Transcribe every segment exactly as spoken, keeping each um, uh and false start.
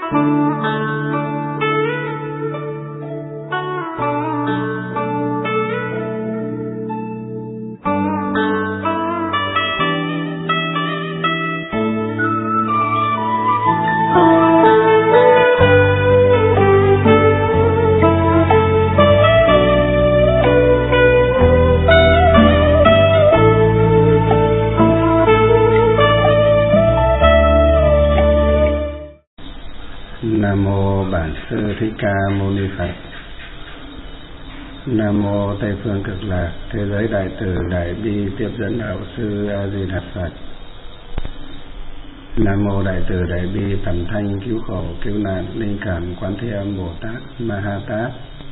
Nam mô Bản Sư Thích Ca Mâu Ni Phật. Nam mô Tây Phương Cực Lạc Thế Giới Đại Từ Đại Bi Tiếp Dẫn Đạo Sư A Di Đà Phật. Nam mô Đại Từ Đại Bi Tầm Thanh Cứu Khổ Cứu Nạn Linh Cảm Quán Thế Âm Bồ Tát Ma Ha Tát.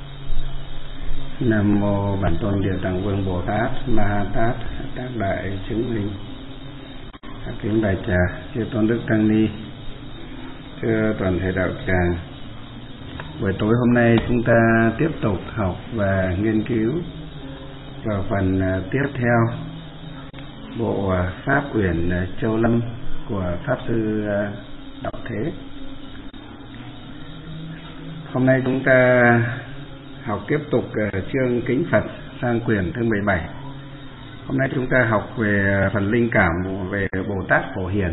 Nam mô Bản Tôn Địa Tạng Vương Bồ Tát Ma Ha Tát Các Đại Chứng Minh. Kính Đại Trà Chư Tôn Đức Tăng Ni, thưa toàn thể đạo tràng, buổi tối hôm nay chúng ta tiếp tục học và nghiên cứu vào phần tiếp theo bộ Pháp Uyển Châu Lâm của Pháp Sư Đạo Thế. Hôm nay chúng ta học tiếp tục chương Kính Phật sang quyển thứ mười bảy. Hôm nay chúng ta học về phần linh cảm về Bồ Tát Phổ Hiền.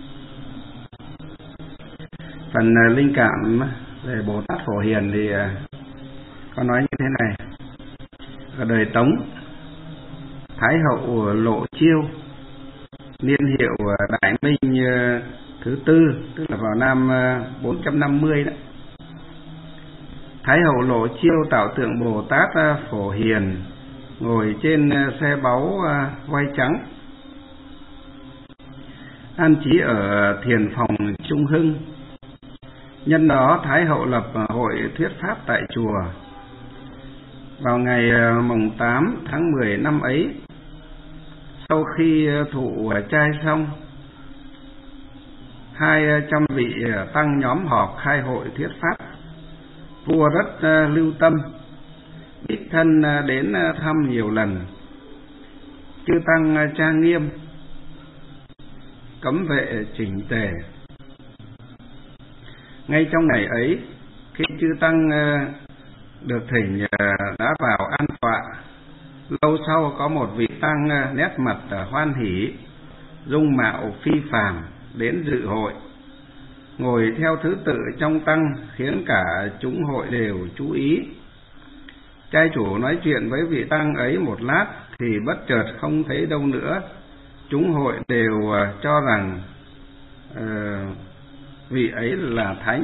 Phần linh cảm về Bồ Tát Phổ Hiền thì có nói như thế này: ở đời Tống, Thái hậu Lộ Chiêu, niên hiệu Đại Minh thứ tư, tức là vào năm bốn trăm năm mươi đó. Thái hậu Lộ Chiêu tạo tượng Bồ Tát Phổ Hiền ngồi trên xe báu vai trắng, an trí ở thiền phòng Trung Hưng. Nhân đó Thái hậu lập hội thuyết pháp tại chùa. Vào ngày mồng tám tháng mười năm ấy, sau khi thụ trai xong, hai trăm vị tăng nhóm họp khai hội thuyết pháp. Vua rất lưu tâm, đích thân đến thăm nhiều lần. Chư tăng trang nghiêm, cấm vệ chỉnh tề. Ngay trong ngày ấy, khi chư tăng được thỉnh đã vào an tọa, lâu sau có một vị tăng nét mặt hoan hỉ, dung mạo phi phàm đến dự hội, ngồi theo thứ tự trong tăng, khiến cả chúng hội đều chú ý. Trai chủ nói chuyện với vị tăng ấy một lát thì bất chợt không thấy đâu nữa. Chúng hội đều cho rằng uh, vị ấy là thánh.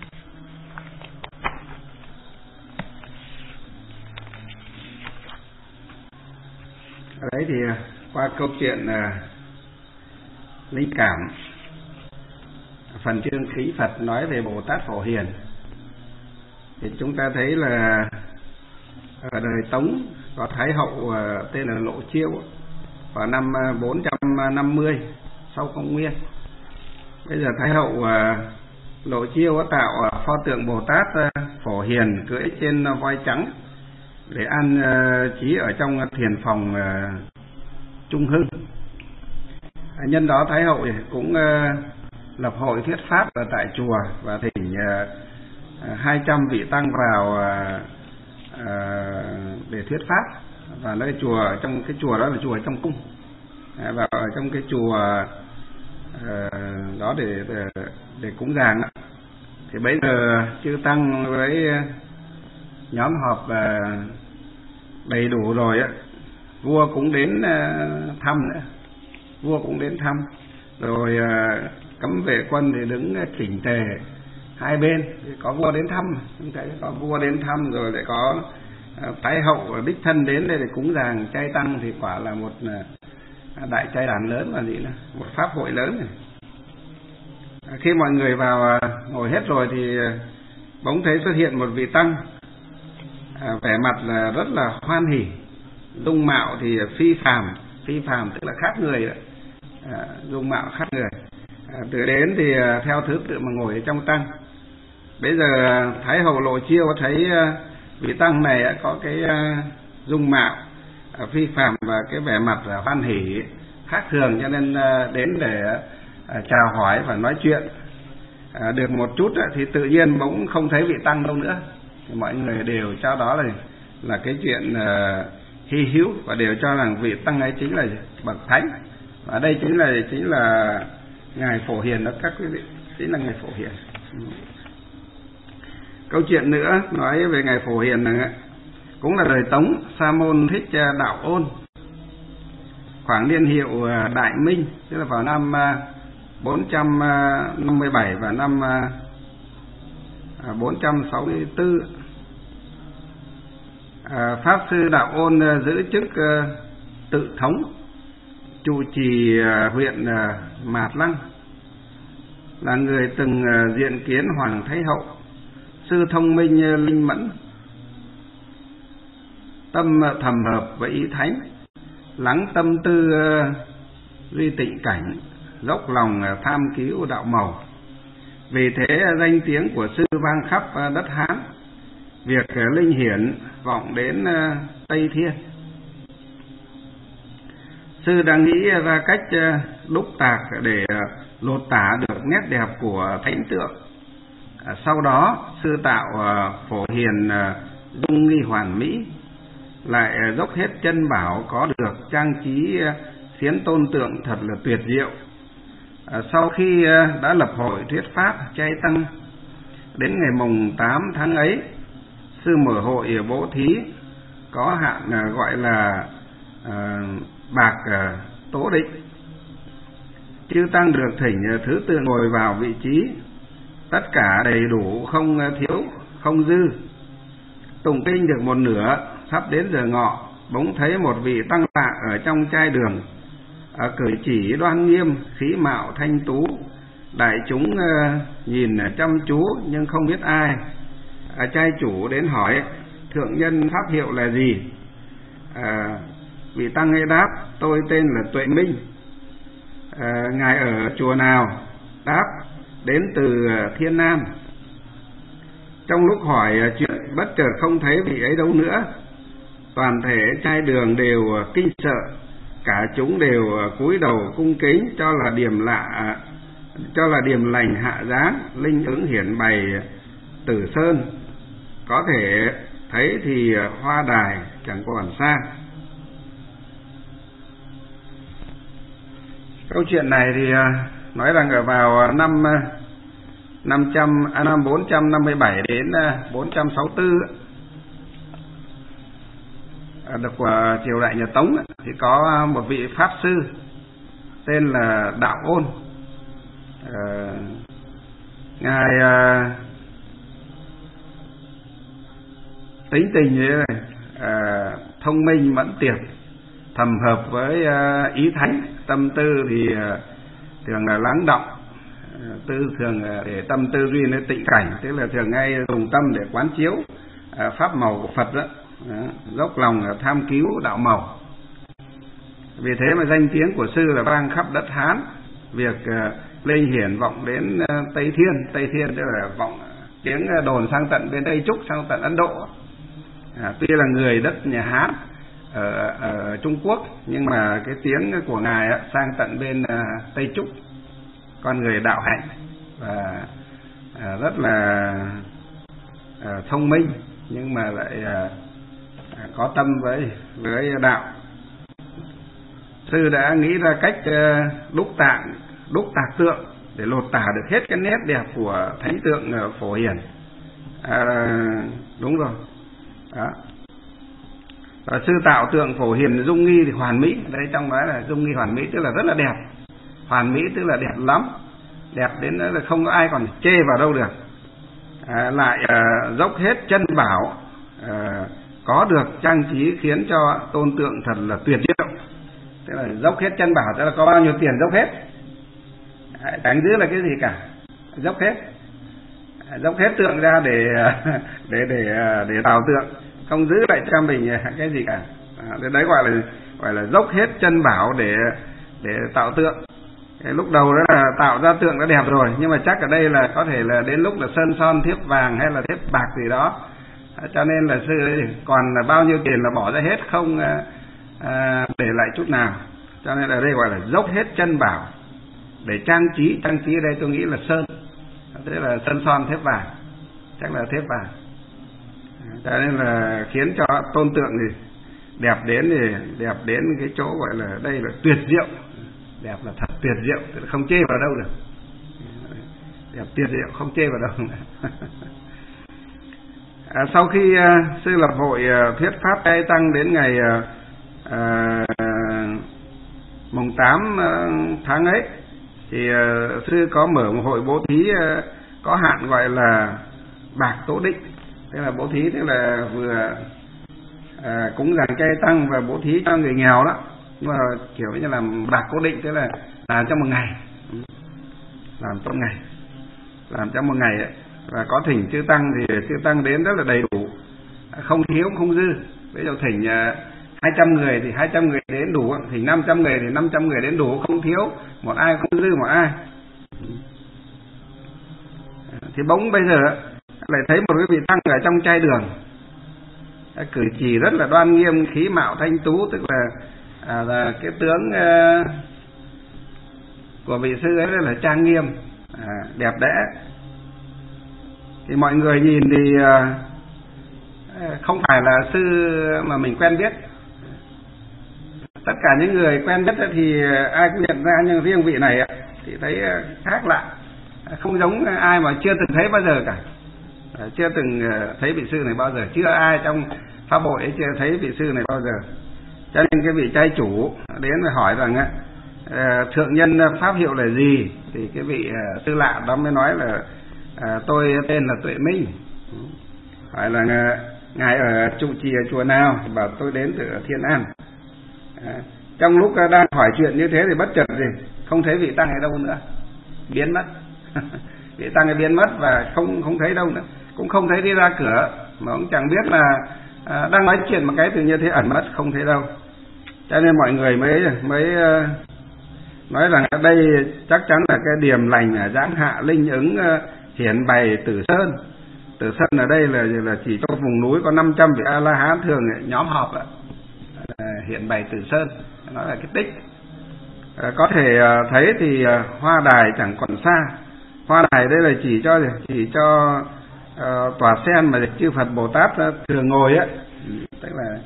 Ở đấy thì qua câu chuyện uh, linh cảm, phần chương Khí Phật nói về Bồ Tát Phổ Hiền, thì chúng ta thấy là ở đời Tống có Thái hậu uh, tên là Lộ Chiêu vào năm uh, bốn trăm năm mươi sau công nguyên. Bây giờ Thái hậu uh, Lộ Chiêu có tạo uh, pho tượng Bồ Tát uh, Phổ Hiền cưỡi trên uh, voi trắng để an uh, trí ở trong uh, thiền phòng uh, Trung Hưng. À, nhân đó Thái hậu cũng uh, lập hội thuyết pháp ở tại chùa và thỉnh uh, uh, hai trăm vị tăng vào uh, uh, để thuyết pháp. Và nơi chùa, trong cái chùa đó là chùa trong cung, à, và ở trong cái chùa Uh, đó để, để để cúng dường. Thì bây giờ chư tăng với nhóm họp uh, đầy đủ rồi á, vua cũng đến uh, thăm nữa, vua cũng đến thăm rồi. Uh, cấm vệ quân thì đứng chỉnh tề hai bên, thì có vua đến thăm, chúng thấy có vua đến thăm rồi lại có uh, Thái hậu đích thân đến đây để cúng dường trai tăng, thì quả là một uh, đại trai đàn lớn, và gì là một pháp hội lớn này. À, khi mọi người vào à, ngồi hết rồi thì à, bỗng thấy xuất hiện một vị tăng, à, vẻ mặt là rất là hoan hỉ, dung mạo thì phi phàm, phi phàm tức là khác người đấy. À, dung mạo khác người. À, từ đến thì à, theo thứ tự mà ngồi ở trong tăng. Bây giờ à, Thái hậu Lộ Chiêu thấy à, vị tăng này à, có cái à, dung mạo à, phi phàm và cái vẻ mặt là hoan hỉ khác thường, cho nên à, đến để à, chào hỏi và nói chuyện. à, được một chút á, thì tự nhiên bỗng không thấy vị tăng đâu nữa, thì mọi người đều cho đó là là cái chuyện uh, hy hữu, và đều cho rằng vị tăng ấy chính là bậc thánh, và đây chính là chính là ngài Phổ Hiền đó các quý vị, chính là ngài Phổ Hiền. Câu chuyện nữa nói về ngài Phổ Hiền này cũng là đời Tống. Sa môn Thích Đạo Ôn, khoảng niên hiệu Đại Minh, tức là vào năm bốn trăm năm mươi bảy và năm bốn trăm sáu mươi tư. Pháp sư Đạo Ôn giữ chức tự thống, trụ trì huyện Mạt Lăng, là người từng diện kiến Hoàng Thái Hậu. Sư thông minh linh mẫn, tâm thầm hợp với ý thánh, lắng tâm tư duy tịnh cảnh, dốc lòng tham cứu đạo màu. Vì thế danh tiếng của sư vang khắp đất Hán, việc linh hiển vọng đến Tây Thiên. Sư đã nghĩ ra cách đúc tạc để lột tả được nét đẹp của thánh tượng. Sau đó sư tạo Phổ Hiền dung nghi hoàn mỹ, lại dốc hết chân bảo có được trang trí xiến tôn tượng thật là tuyệt diệu. Sau khi đã lập hội thuyết pháp chay tăng, đến ngày mùng tám tháng ấy, sư mở hội bố thí có hạn gọi là uh, bạc uh, tố định. Chư tăng được thỉnh thứ tự ngồi vào vị trí, tất cả đầy đủ, không thiếu không dư. Tụng kinh được một nửa, sắp đến giờ ngọ, bỗng thấy một vị tăng lạ ở trong trai đường, à, cử chỉ đoan nghiêm, khí mạo thanh tú. Đại chúng uh, nhìn chăm chú nhưng không biết ai. À, trai chủ đến hỏi: thượng nhân pháp hiệu là gì? À, vị tăng ấy đáp: tôi tên là Tuệ Minh. À, ngài ở chùa nào? Đáp: đến từ Thiên Nam. Trong lúc hỏi chuyện, bất chợt không thấy vị ấy đâu nữa. Toàn thể trai đường đều kinh sợ, cả chúng đều cúi đầu cung kính, cho là điềm lạ, cho là điềm lành hạ dáng, linh ứng hiển bày Tử Sơn. Có thể thấy thì hoa đài chẳng còn xa. Câu chuyện này thì nói rằng ở vào năm năm trăm à, năm bốn trăm năm mươi bảy đến bốn trăm sáu mươi tư, được của triều đại nhà Tống, thì có một vị pháp sư tên là Đạo Ôn. À, ngài à, tính tình như này, à, thông minh mẫn tiệp, thầm hợp với à, ý thánh, tâm tư thì à, thường là lắng động, à, tư thường à, để tâm tư duy nó tịnh cảnh, tức là thường ngay dùng tâm để quán chiếu à, pháp màu của Phật đó. Đó, dốc lòng tham cứu đạo màu. Vì thế mà danh tiếng của sư là vang khắp đất Hán. Việc uh, linh hiển vọng đến uh, Tây Thiên. Tây Thiên tức là vọng tiếng đồn sang tận bên Tây Trúc, sang tận Ấn Độ. À, tuy là người đất nhà Hán ở, ở Trung Quốc, nhưng mà cái tiếng của ngài uh, sang tận bên uh, Tây Trúc. Con người đạo hạnh và uh, rất là uh, thông minh, nhưng mà lại uh, có tâm với với đạo. Sư đã nghĩ ra cách đúc tạng đúc tạc tượng để lột tả được hết cái nét đẹp của thánh tượng Phổ Hiền. À, đúng rồi. Đó. Và sư tạo tượng Phổ Hiền dung nghi thì hoàn mỹ. Đấy, trong đó là dung nghi hoàn mỹ tức là rất là đẹp. Hoàn mỹ tức là đẹp lắm, đẹp đến là không có ai còn chê vào đâu được. À, lại à, dốc hết chân bảo, à, có được trang trí khiến cho tôn tượng thật là tuyệt diệu. Tức là dốc hết chân bảo, tức là có bao nhiêu tiền dốc hết, đánh giữ là cái gì cả, dốc hết, dốc hết tượng ra để để để để tạo tượng, không giữ lại cho mình cái gì cả. À, đấy gọi là gọi là dốc hết chân bảo để để tạo tượng. Cái lúc đầu đó là tạo ra tượng đã đẹp rồi, nhưng mà chắc ở đây là có thể là đến lúc là sơn son thiếp vàng hay là thiếp bạc gì đó. Cho nên là sư ấy còn là bao nhiêu tiền là bỏ ra hết, không à, để lại chút nào. Cho nên ở đây gọi là dốc hết chân bảo để trang trí. Trang trí ở đây tôi nghĩ là sơn, tức là sơn son thép vàng, chắc là thép vàng. Cho nên là khiến cho tôn tượng thì đẹp đến thì đẹp đến cái chỗ gọi là đây là tuyệt diệu, đẹp là thật tuyệt diệu, tức là không chê vào đâu được, đẹp tuyệt diệu không chê vào đâu nữa. À, sau khi uh, sư lập hội uh, thuyết pháp trai tăng đến ngày uh, uh, mùng tám uh, tháng ấy thì uh, sư có mở một hội bố thí uh, có hạn gọi là bạc tố định, tức là bố thí tức là vừa à, cúng dường chay tăng và bố thí cho người nghèo đó, nhưng mà kiểu như là bạc cố định, tức là làm trong một ngày, làm trong ngày, làm trong một ngày ấy. Và có thỉnh chư tăng thì chư tăng đến rất là đầy đủ, không thiếu không dư. Ví dụ thỉnh hai trăm người thì hai trăm người đến đủ, thỉnh năm trăm người thì năm trăm người đến đủ, không thiếu một ai, không dư một ai. Thì bỗng bây giờ lại thấy một cái vị tăng ở trong chai đường, cử chỉ rất là đoan nghiêm, khí mạo thanh tú, tức là, à, là cái tướng uh, của vị sư ấy rất là trang nghiêm, à, đẹp đẽ. Thì mọi người nhìn thì uh, không phải là sư mà mình quen biết. Tất cả những người quen biết thì ai cũng nhận ra, nhưng riêng vị này thì thấy khác lạ, không giống ai mà chưa từng thấy bao giờ cả. Chưa từng thấy vị sư này bao giờ, chưa ai trong pháp hội ấy chưa thấy vị sư này bao giờ. Cho nên cái vị trai chủ đến và hỏi rằng á, thượng nhân pháp hiệu là gì, thì cái vị sư lạ đó mới nói là à, tôi tên là Tuệ Minh. Hỏi là ngài ở trụ trì ở chùa nào, bảo tôi đến từ Thiên An. À, trong lúc đang hỏi chuyện như thế thì bất chợt gì không thấy vị tăng ở đâu nữa, biến mất. Vị tăng ấy biến mất và không không thấy đâu nữa, cũng không thấy đi ra cửa, mà cũng chẳng biết là à, đang nói chuyện một cái tự nhiên thế ẩn mất, không thấy đâu. Cho nên mọi người mới mới uh, nói rằng ở đây chắc chắn là cái điềm lành ở giáng hạ linh ứng uh, hiển bày Tử Sơn. Tử Sơn ở đây là là chỉ cho vùng núi có năm trăm vị A La Hán thường nhóm họp ạ. À, hiển bày Tử Sơn, nói là cái tích. À, có thể uh, thấy thì uh, hoa đài chẳng còn xa. Hoa đài đây là chỉ cho chỉ cho uh, tòa sen mà chư Phật Bồ Tát uh, thường ngồi á, tức là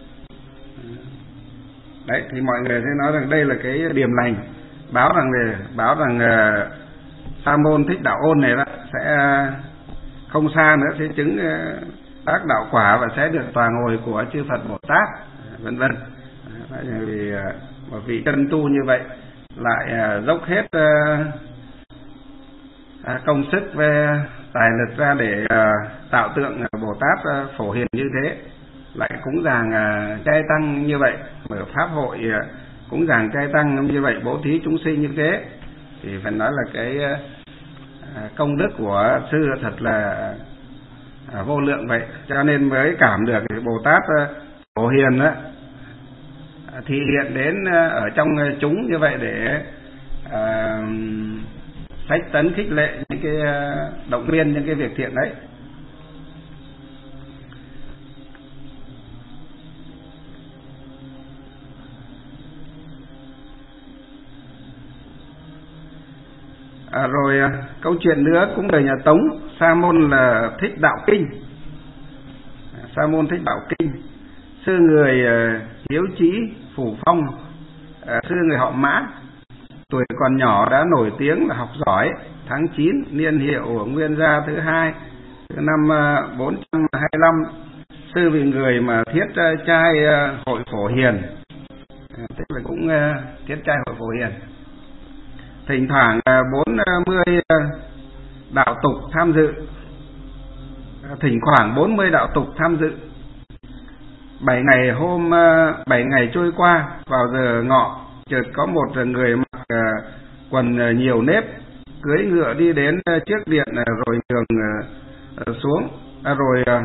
đấy, thì mọi người sẽ nói rằng đây là cái điềm lành, báo rằng về báo rằng uh, Sa môn Thích Đạo Ôn này đó sẽ uh, không xa nữa sẽ chứng uh, tác đạo quả và sẽ được tòa ngồi của chư Phật Bồ Tát, vân vân. Vì uh, một vị chân tu như vậy lại uh, dốc hết uh, À, công sức về tài lực ra để uh, tạo tượng uh, Bồ Tát uh, phổ hiền như thế, lại cúng dường uh, chay tăng như vậy, mở pháp hội uh, cúng dường chay tăng như vậy, bố thí chúng sinh như thế, thì phải nói là cái uh, công đức của sư thật là uh, vô lượng vậy. Cho nên mới cảm được Bồ Tát uh, phổ hiền đó, uh, thị hiện đến uh, ở trong uh, chúng như vậy để uh, sách tấn khích lệ những cái động viên những cái việc thiện đấy. À, rồi câu chuyện nữa cũng đời nhà Tống, Sa môn là Thích Đạo Kinh. Sa môn Thích Đạo Kinh, sư người hiếu trí phủ phong, sư người họ Mã, tuổi còn nhỏ đã nổi tiếng là học giỏi. Tháng chín niên hiệu Nguyên Gia thứ hai, năm bốn trăm hai mươi lăm, sư vì người mà thiết trai hội Phổ Hiền, tức là cũng thiết trai hội Phổ Hiền. Thỉnh thoảng bốn mươi đạo tục tham dự, thỉnh khoảng bốn mươi đạo tục tham dự. Bảy ngày hôm bảy ngày trôi qua, vào giờ ngọ chợt có một người mặc uh, quần nhiều nếp cưỡi ngựa đi đến uh, trước điện, uh, rồi đường uh, xuống à, rồi uh,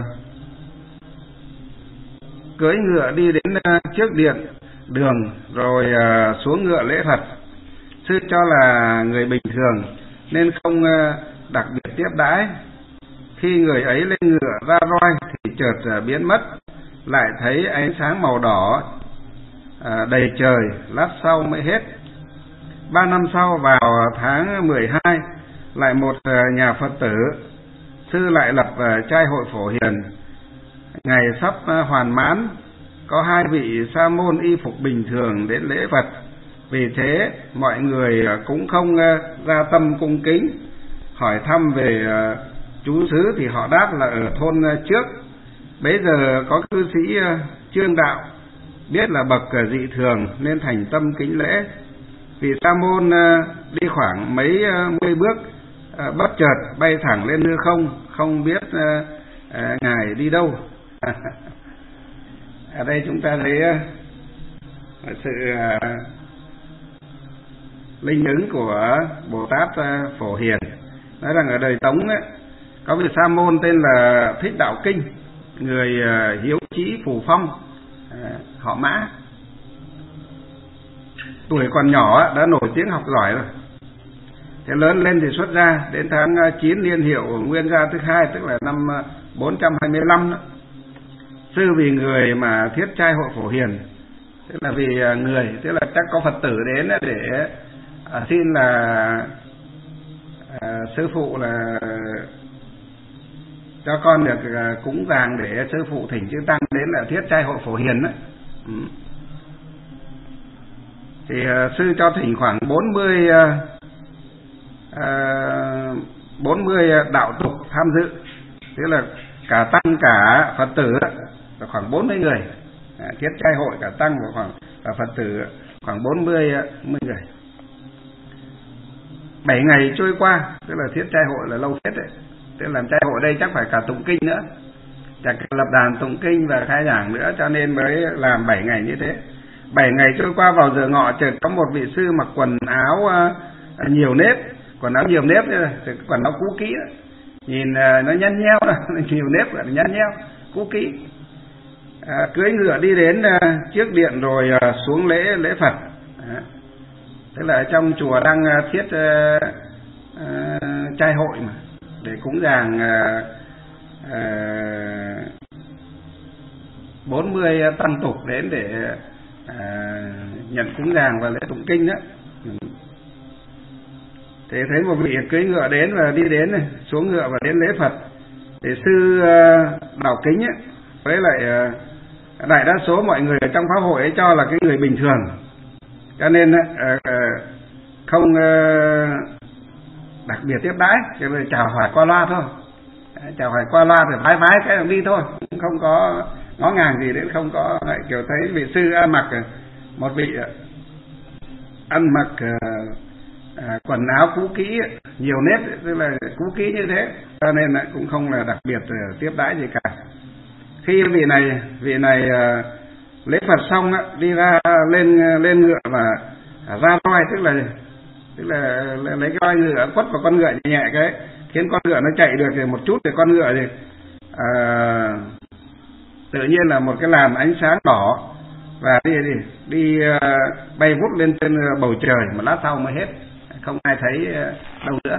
cưỡi ngựa đi đến uh, trước điện đường rồi uh, xuống ngựa lễ thật. Sư cho là người bình thường nên không uh, đặc biệt tiếp đãi. Khi người ấy lên ngựa ra roi thì chợt uh, biến mất, lại thấy ánh sáng màu đỏ À, đầy trời, lát sau mới hết. Ba năm sau vào tháng mười hai, lại một nhà Phật tử, sư lại lập trai hội Phổ Hiền. Ngày sắp hoàn mãn, có hai vị sa môn y phục bình thường đến lễ Phật. Vì thế mọi người cũng không ra tâm cung kính. Hỏi thăm về chú xứ thì họ đáp là ở thôn trước. Bấy giờ có cư sĩ Trương Đạo biết là bậc dị thường nên thành tâm kính lễ. Vị sa môn đi khoảng mấy mươi bước, bất chợt bay thẳng lên hư không, không biết ngài đi đâu. Ở đây chúng ta thấy sự linh ứng của Bồ Tát Phổ Hiền. Nói rằng ở đời Tống ấy, có vị sa môn tên là Thích Đạo Kinh, người hiếu chí phù phong, họ Mã. Tuổi còn nhỏ đã nổi tiếng học giỏi rồi. Thế lớn lên thì xuất gia, đến tháng chín niên hiệu Nguyên Gia thứ hai, tức là năm bốn trăm hai mươi lăm đó. Sư vì người mà thiết trai hội Phổ Hiền, tức là vì người, tức là chắc có Phật tử đến để à, xin là à, sư phụ là cho con được à, cúng dường để sư phụ thỉnh chư tăng đến là thiết trai hội Phổ Hiền đó. Ừ. Thì à, sư cho thỉnh khoảng bốn mươi à, bốn mươi đạo tục tham dự, tức là cả tăng cả Phật tử là khoảng bốn mươi người. À, thiết trai hội cả tăng và khoảng cả Phật tử khoảng bốn mươi người. Bảy ngày trôi qua, tức là thiết trai hội là lâu phết đấy. Tức là làm trai hội đây chắc phải cả tụng kinh nữa, chắc lập đàn tụng kinh và khai giảng nữa, cho nên mới làm bảy ngày như thế. Bảy ngày trôi qua, vào giờ ngọ chợt có một vị sư mặc quần áo uh, nhiều nếp, quần áo nhiều nếp, quần áo cũ kỹ đó. Nhìn uh, nó nhăn nheo đó, nhiều nếp là nhăn nheo, cũ kỹ. À, cưỡi ngựa đi đến uh, trước điện rồi uh, xuống lễ lễ Phật. À, tức là ở trong chùa đang uh, thiết uh, uh, trai hội mà để cúng dường uh, uh, bốn mươi tăng tục đến để uh, nhận cúng dường và lễ tụng kinh đó. Thế thấy một vị cưỡi ngựa đến và đi đến này, xuống ngựa và đến lễ Phật. Thì sư uh, Đạo Kính ấy, với lại uh, đại đa số mọi người ở trong pháp hội ấy cho là cái người bình thường, cho nên uh, uh, không uh, đặc biệt tiếp đãi, chỉ là chào hỏi qua loa thôi. Chào hỏi qua loa thì vái vái cái đi thôi, không có ngó ngàng gì đến, không có kiểu thấy vị sư ăn mặc một vị ăn mặc uh, À, quần áo cũ kỹ, nhiều nếp, tức là cũ kỹ như thế, cho nên là cũng không là đặc biệt uh, tiếp đãi gì cả. Khi vị này vị này uh, lễ Phật xong á, đi ra lên lên ngựa và uh, ra roi, tức là tức là lấy cái roi ngựa quất vào con ngựa nhẹ cái khiến con ngựa nó chạy được thì một chút thì con ngựa thì uh, tự nhiên là một cái làn ánh sáng đỏ và đi đi, đi uh, bay vút lên trên bầu trời, một lát sau mới hết, không ai thấy đâu nữa.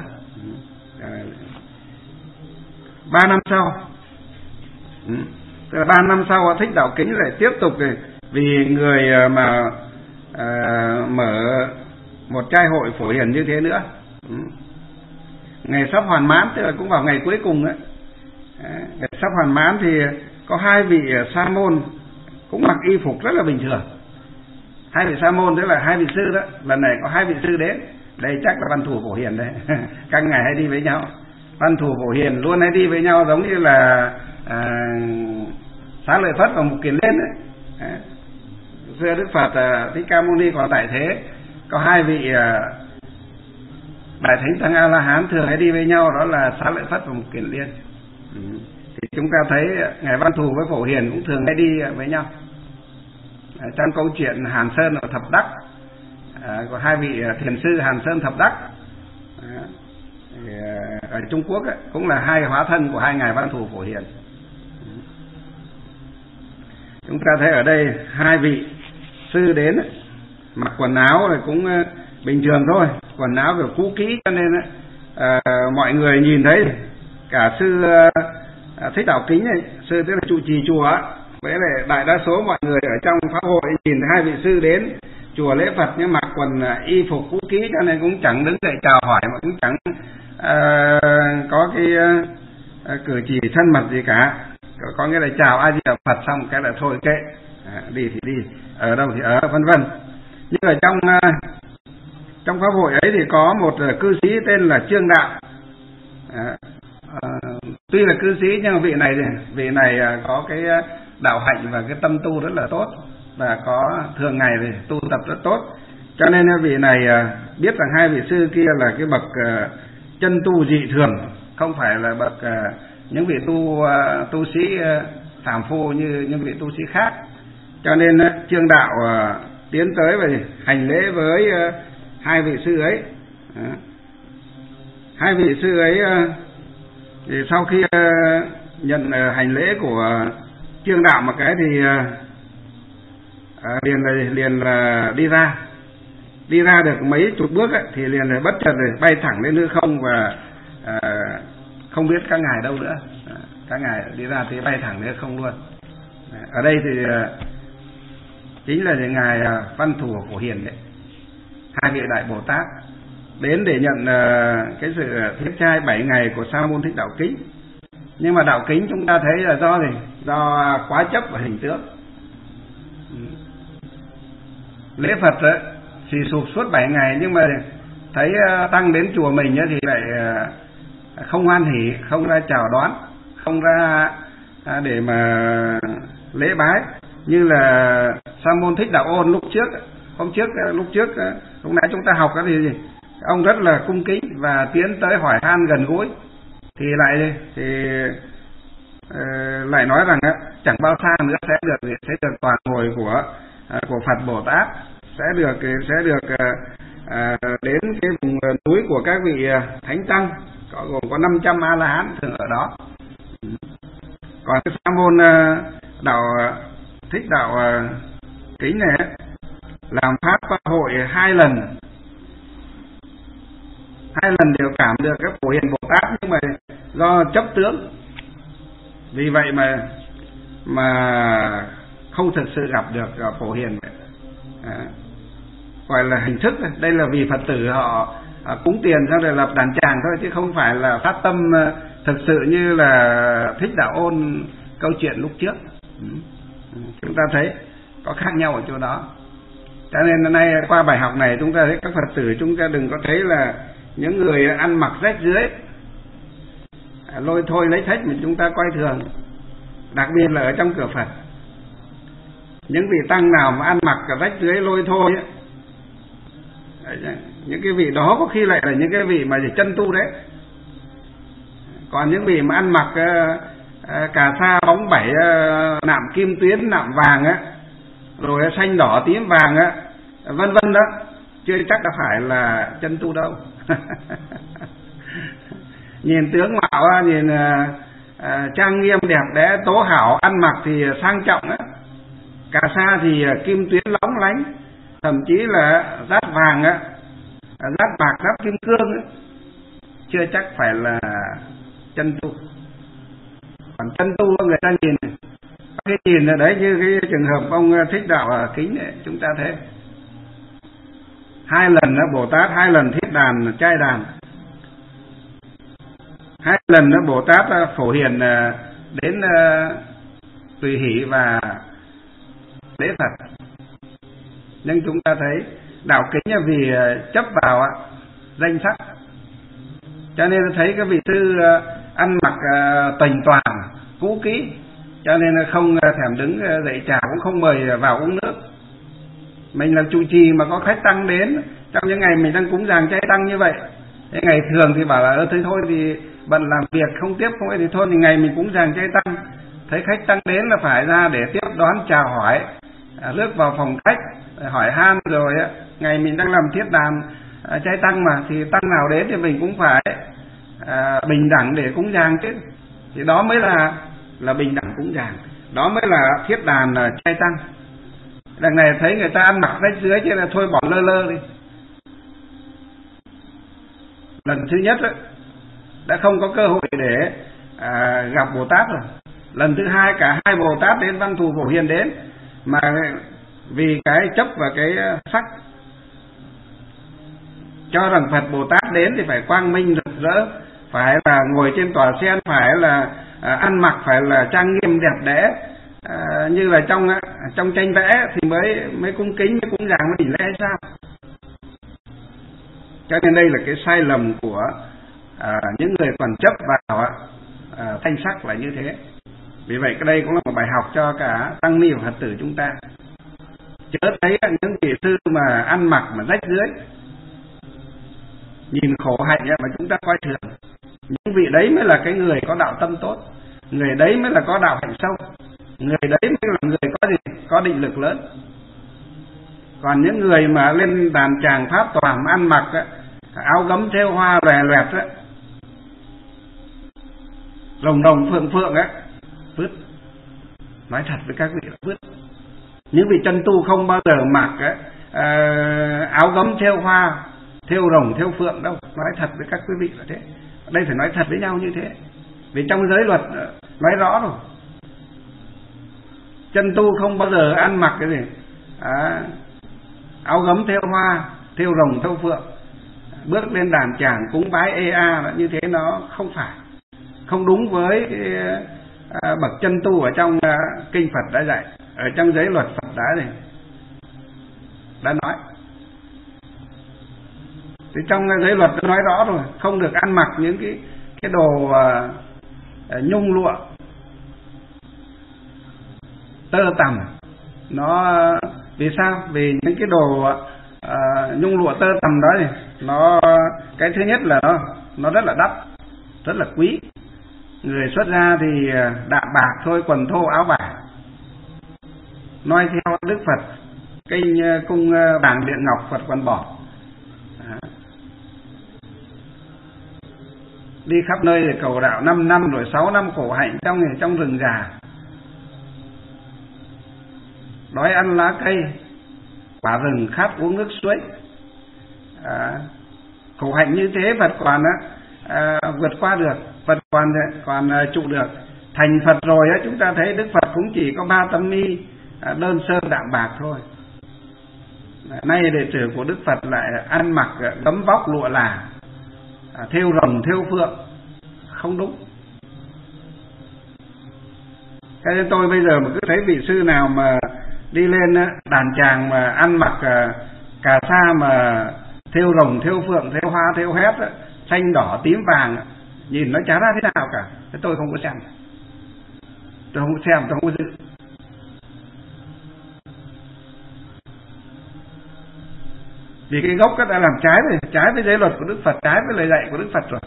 Ba năm sau, tức là ba năm sau Thích Đạo Kính lại tiếp tục rồi, vì người mà à, mở một trai hội Phổ Hiền như thế nữa. Ngày sắp hoàn mãn, tức là cũng vào ngày cuối cùng ấy. Ngày sắp hoàn mãn thì có hai vị sa môn cũng mặc y phục rất là bình thường. Hai vị sa môn tức là hai vị sư đó, lần này có hai vị sư đến. Đây chắc là Văn Thù Phổ Hiền đây. Các ngài hay đi với nhau. Văn Thù Phổ Hiền luôn hay đi với nhau, giống như là à, Xá Lợi Phất và Mục Kiền Liên đấy. À, xưa Đức Phật à, Thích Ca Mâu Ni còn tại thế, có hai vị à, Đại Thánh Tăng A La Hán thường hay đi với nhau, đó là Xá Lợi Phất và Mục Kiền Liên. Ừ. Thì chúng ta thấy ngài Văn Thù với Phổ Hiền cũng thường hay đi với nhau. À, trong câu chuyện Hàn Sơn và Thập Đắc, À, có hai vị thiền sư Hàn Sơn Thập Đắc à, thì, ở Trung Quốc ấy, cũng là hai hóa thân của hai ngài Văn Thù Phổ Hiền. Chúng ta thấy ở đây hai vị sư đến ấy, mặc quần áo thì cũng bình thường thôi, quần áo kiểu cũ kỹ, cho nên ấy, à, mọi người nhìn thấy cả sư à, Thích Đạo Kính này, sư tức là trụ trì chùa ấy, với lại đại đa số mọi người ở trong pháp hội nhìn thấy hai vị sư đến chùa lễ Phật nhưng mặc quần y phục cũ kỹ, cho nên cũng chẳng đứng dậy chào hỏi mà cũng chẳng à, có cái à, cử chỉ thân mật gì cả, có, có nghĩa là chào A Di Đà Phật xong cái là thôi kệ, à, đi thì đi, ở đâu thì ở, vân vân. Nhưng ở trong à, trong pháp hội ấy thì có một cư sĩ tên là Trương Đạo. À, à, tuy là cư sĩ nhưng mà vị này vị này có cái đạo hạnh và cái tâm tu rất là tốt, và có thường ngày thì tu tập rất tốt, cho nên vị này biết rằng hai vị sư kia là cái bậc chân tu dị thường, không phải là bậc những vị tu tu sĩ phàm phu như những vị tu sĩ khác. Cho nên Trương Đạo tiến tới và hành lễ với hai vị sư ấy. Hai vị sư ấy thì sau khi nhận hành lễ của Trương Đạo một cái thì liền liền là đi ra đi ra được mấy chục bước ấy, thì liền là bất chợt bay thẳng lên hư không, và à, không biết các ngài đâu nữa. À, các ngài đi ra thì bay thẳng lên không luôn. À, ở đây thì à, chính là ngài Văn Thù Phổ Hiền đấy, hai vị đại Bồ Tát đến để nhận uh, cái sự thiết trai bảy ngày của Sa Môn Thích Đạo Kính. Nhưng mà đạo kính chúng ta thấy là do gì? Do quá chấp và hình tượng. Lễ Phật đó, xì sụp suốt bảy ngày, nhưng mà thấy uh, tăng đến chùa mình thì lại uh, không hoan hỉ, không ra chào đón, không ra uh, để mà lễ bái. Như là Sa Môn Thích Đạo Ôn lúc trước, hôm trước lúc trước lúc nãy chúng ta học cái gì, gì ông rất là cung kính và tiến tới hỏi han gần gũi, thì lại thì uh, lại nói rằng uh, chẳng bao xa nữa sẽ được sẽ được toàn hồi của uh, của Phật Bồ Tát, sẽ được sẽ được uh, uh, đến cái vùng núi của các vị uh, thánh tăng, có gồm có năm trăm A La Hán thường ở đó. Còn cái Sa Môn uh, đạo uh, Thích Đạo uh, Kính này làm pháp hội hai lần, hai lần đều cảm được cái Phổ Hiền Bồ Tát, nhưng mà do chấp tướng, vì vậy mà mà không thực sự gặp được Phổ Hiền. À, gọi là hình thức. Đây là vì Phật tử họ à, cúng tiền sau rồi lập đàn tràng thôi, chứ không phải là phát tâm uh, thực sự như là Thích Đạo Ôn câu chuyện lúc trước. Ừ. Chúng ta thấy có khác nhau ở chỗ đó. Cho nên hôm nay qua bài học này chúng ta thấy các Phật tử chúng ta đừng có thấy là những người ăn mặc rách rưới, lôi thôi lấy thách mà chúng ta coi thường. Đặc biệt là ở trong cửa Phật, những vị tăng nào mà ăn mặc rách rưới lôi thôi ấy, những cái vị đó có khi lại là những cái vị mà chân tu đấy. Còn những vị mà ăn mặc uh, cà sa bóng bảy, uh, nạm kim tuyến, nạm vàng á, rồi xanh đỏ tím vàng á, vân vân đó, chưa chắc đã phải là chân tu đâu. Nhìn tướng mạo, nhìn uh, uh, trang nghiêm đẹp đẽ tố hảo, ăn mặc thì sang trọng á, cà sa thì uh, kim tuyến lóng lánh, thậm chí là dát vàng á, dát bạc, dát kim cương á, chưa chắc phải là chân tu. Còn chân tu người ta nhìn, cái nhìn ở đấy như cái trường hợp ông Thích Đạo Kính này, chúng ta thấy hai lần đó Bồ Tát hai lần thiết đàn trai đàn, hai lần đó Bồ Tát Phổ Hiền đến tùy hỷ và lễ Phật. Nhưng chúng ta thấy Đạo Kính là vì chấp vào danh sắc, cho nên thấy cái vị sư ăn mặc tành toàn cũ kỹ, cho nên không thèm đứng dậy chào, cũng không mời vào uống nước. Mình là trụ trì mà có khách tăng đến trong những ngày mình đang cúng dường chay tăng như vậy, cái ngày thường thì bảo là ơ thế thôi thì bận làm việc không tiếp, không ấy thì thôi thì ngày mình cúng dường chay tăng, thấy khách tăng đến là phải ra để tiếp đón chào hỏi, rước vào phòng khách hỏi han, rồi ngày mình đang làm thiết đàn chay tăng mà, thì tăng nào đến thì mình cũng phải à, bình đẳng để cúng dường chứ, thì đó mới là là bình đẳng cúng dường, đó mới là thiết đàn chay tăng. Đằng này thấy người ta ăn mặc rách rưới chứ là thôi bỏ lơ lơ đi. Lần thứ nhất ấy, đã không có cơ hội để à, gặp Bồ Tát rồi. Lần thứ hai cả hai Bồ Tát đến, Văn Thù Phổ Hiền đến, mà vì cái chấp và cái sắc cho rằng Phật Bồ Tát đến thì phải quang minh rực rỡ, phải là ngồi trên tòa sen, phải là à, ăn mặc phải là trang nghiêm đẹp đẽ, à, như là trong trong tranh vẽ thì mới mới cung kính, mới cúng dường, mới đảnh lễ hay sao? Cho nên đây là cái sai lầm của à, những người còn chấp vào à, thanh sắc là như thế. Vì vậy cái đây cũng là một bài học cho cả tăng ni và Phật tử chúng ta. Chớ thấy những vị sư mà ăn mặc mà rách rưới, nhìn khổ hạnh mà chúng ta coi thường. Những vị đấy mới là cái người có đạo tâm tốt, người đấy mới là có đạo hạnh sâu, người đấy mới là người có gì có định lực lớn. Còn những người mà lên đàn tràng pháp tòa mà ăn mặc áo gấm thêu hoa lòe loẹt á, rồng rồng phượng phượng á, vứt. Nói thật với các vị là vứt. Những vị chân tu không bao giờ mặc á, à, áo gấm thêu hoa, thêu rồng thêu phượng đâu. Nói thật với các quý vị là thế. Đây phải nói thật với nhau như thế. Vì trong giới luật nói rõ rồi, chân tu không bao giờ ăn mặc cái gì à, áo gấm thêu hoa, thêu rồng thêu phượng, bước lên đàn tràng cúng bái ê a, như thế nó không phải, không đúng với à, bậc chân tu ở trong à, kinh Phật đã dạy, ở trong giới luật Phật đã này đã nói. Thì trong giới luật đã nói rõ rồi, không được ăn mặc những cái cái đồ à, nhung lụa tơ tằm. Nó vì sao? Vì những cái đồ à, nhung lụa tơ tằm đó này, nó cái thứ nhất là nó nó rất là đắt, rất là quý. Người xuất gia thì đạm bạc thôi, quần thô áo vải. Nói theo Đức Phật, kinh cung vàng điện ngọc Phật còn bỏ. À. Đi khắp nơi để cầu đạo năm năm rồi sáu năm khổ hạnh trong trong rừng già, đói ăn lá cây, quả rừng khát uống nước suối. À, khổ hạnh như thế Phật còn á, à, vượt qua được, Phật còn còn à, trụ được. Thành Phật rồi á, chúng ta thấy Đức Phật cũng chỉ có ba tấm y à, đơn sơ đạm bạc thôi. À, nay đệ tử của Đức Phật lại ăn mặc gấm vóc lụa là, à, thêu rồng thêu phượng, không đúng. Thế nên tôi bây giờ mà cứ thấy vị sư nào mà đi lên đàn tràng mà ăn mặc cà sa mà thêu rồng thêu phượng thêu hoa thêu hét, xanh đỏ tím vàng, nhìn nó chả ra thế nào cả. Thế tôi không có xem, tôi không có xem, tôi không có dự. Vì cái gốc đã làm trái rồi, trái với giới luật của Đức Phật, trái với lời dạy của Đức Phật rồi.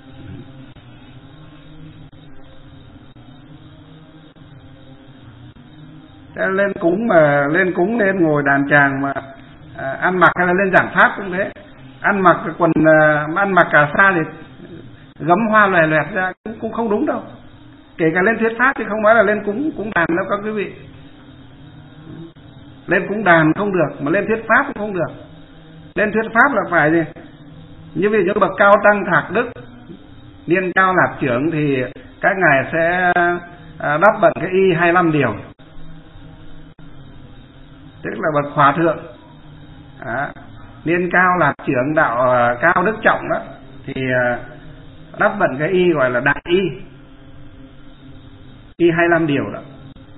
Thế lên cúng mà lên cúng lên ngồi đàn tràng mà à, ăn mặc, hay là lên giảng pháp cũng thế, ăn mặc cái quần à, ăn mặc cà sa thì gấm hoa loè loẹt ra cũng, cũng không đúng đâu. Kể cả lên thuyết pháp thì không nói là lên cúng cúng đàn đâu các quý vị. Lên cúng đàn không được, mà lên thuyết pháp cũng không được. Lên thuyết pháp là phải gì? Như ví dụ bậc cao tăng thạc đức, niên cao lạp trưởng thì các ngài sẽ à, đắp bận cái y hai mươi lăm điều, tức là bậc hòa thượng. À, niên cao lạp trưởng đạo uh, cao đức trọng đó thì uh, đắp bận cái y gọi là đại y, y hai mươi lăm điều đó.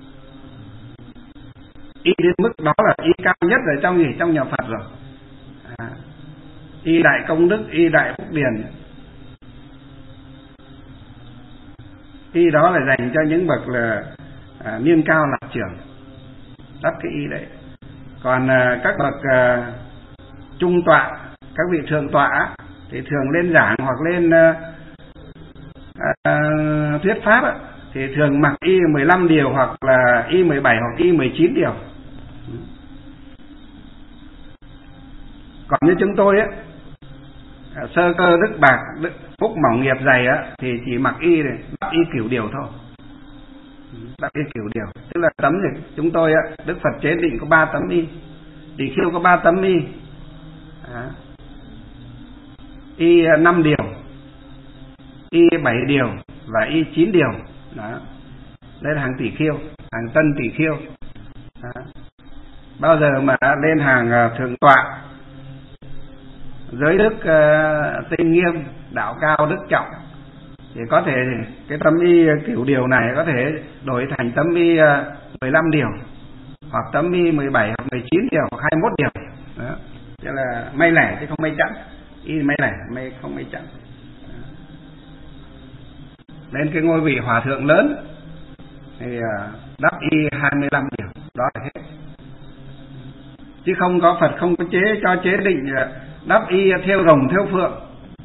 Y đến mức đó là y cao nhất ở trong gì trong nhà Phật rồi. À, y đại công đức, y đại phúc điền. Y đó là dành cho những bậc là à, niên cao lạp trưởng, đắp cái y đấy. Còn à, các bậc à, trung tọa, các vị thượng tọa thì thường lên giảng hoặc lên à, à, thuyết pháp á, thì thường mặc y mười lăm điều hoặc là y mười bảy hoặc y mười chín điều. Còn như chúng tôi á, sơ cơ đức bạc, đức phúc mỏng nghiệp dày á, thì chỉ mặc y này, đắp y kiểu điều thôi, đắp y kiểu điều. Tức là tấm thì chúng tôi á, Đức Phật chế định có ba tấm y, Tỳ Khưu có ba tấm y, à, y năm điều, y bảy điều và y chín điều. Đó, đây là hàng Tỳ Khưu, hàng tân Tỳ Khưu. Đó. Bao giờ mà lên hàng thượng tọa, giới đức uh, tinh nghiêm đạo cao đức trọng, thì có thể cái tâm y kiểu điều này có thể đổi thành tâm y mười lăm điều, hoặc tâm y mười bảy hoặc mười chín điều hoặc hai mươi mốt điều. Đó. Chứ là may lẻ chứ không may chẵn. Y may lẻ, may không may chẵn. Nên cái ngôi vị hòa thượng lớn thì đắp y hai mươi lăm điều, đó là hết. Chứ không có Phật không có chế cho chế định đắp y theo rồng theo phượng,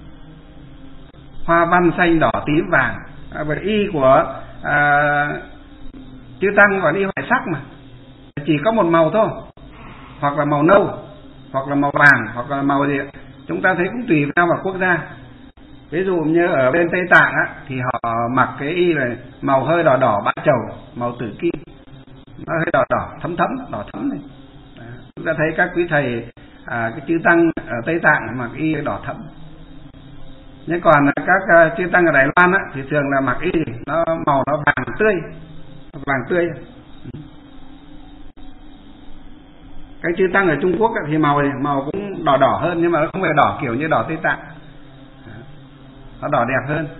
hoa văn xanh đỏ tím vàng. À, bởi y của à, chư tăng còn y hoại sắc mà, chỉ có một màu thôi, hoặc là màu nâu, hoặc là màu vàng, hoặc là màu gì. Chúng ta thấy cũng tùy theo vào quốc gia. Ví dụ như ở bên Tây Tạng á, thì họ mặc cái y này màu hơi đỏ đỏ ba chầu, màu tử kim, nó hơi đỏ đỏ thấm thấm, đỏ thấm này. Đó. Chúng ta thấy các quý thầy à, cái chư tăng ở Tây Tạng mặc y đỏ thẫm. Nhưng còn các uh, chư tăng ở Đài Loan á, thì thường là mặc y nó màu nó vàng tươi, vàng tươi. Cái chư tăng ở Trung Quốc á, thì màu này, màu cũng đỏ đỏ hơn, nhưng mà nó không phải đỏ kiểu như đỏ Tây Tạng, nó đỏ đẹp hơn.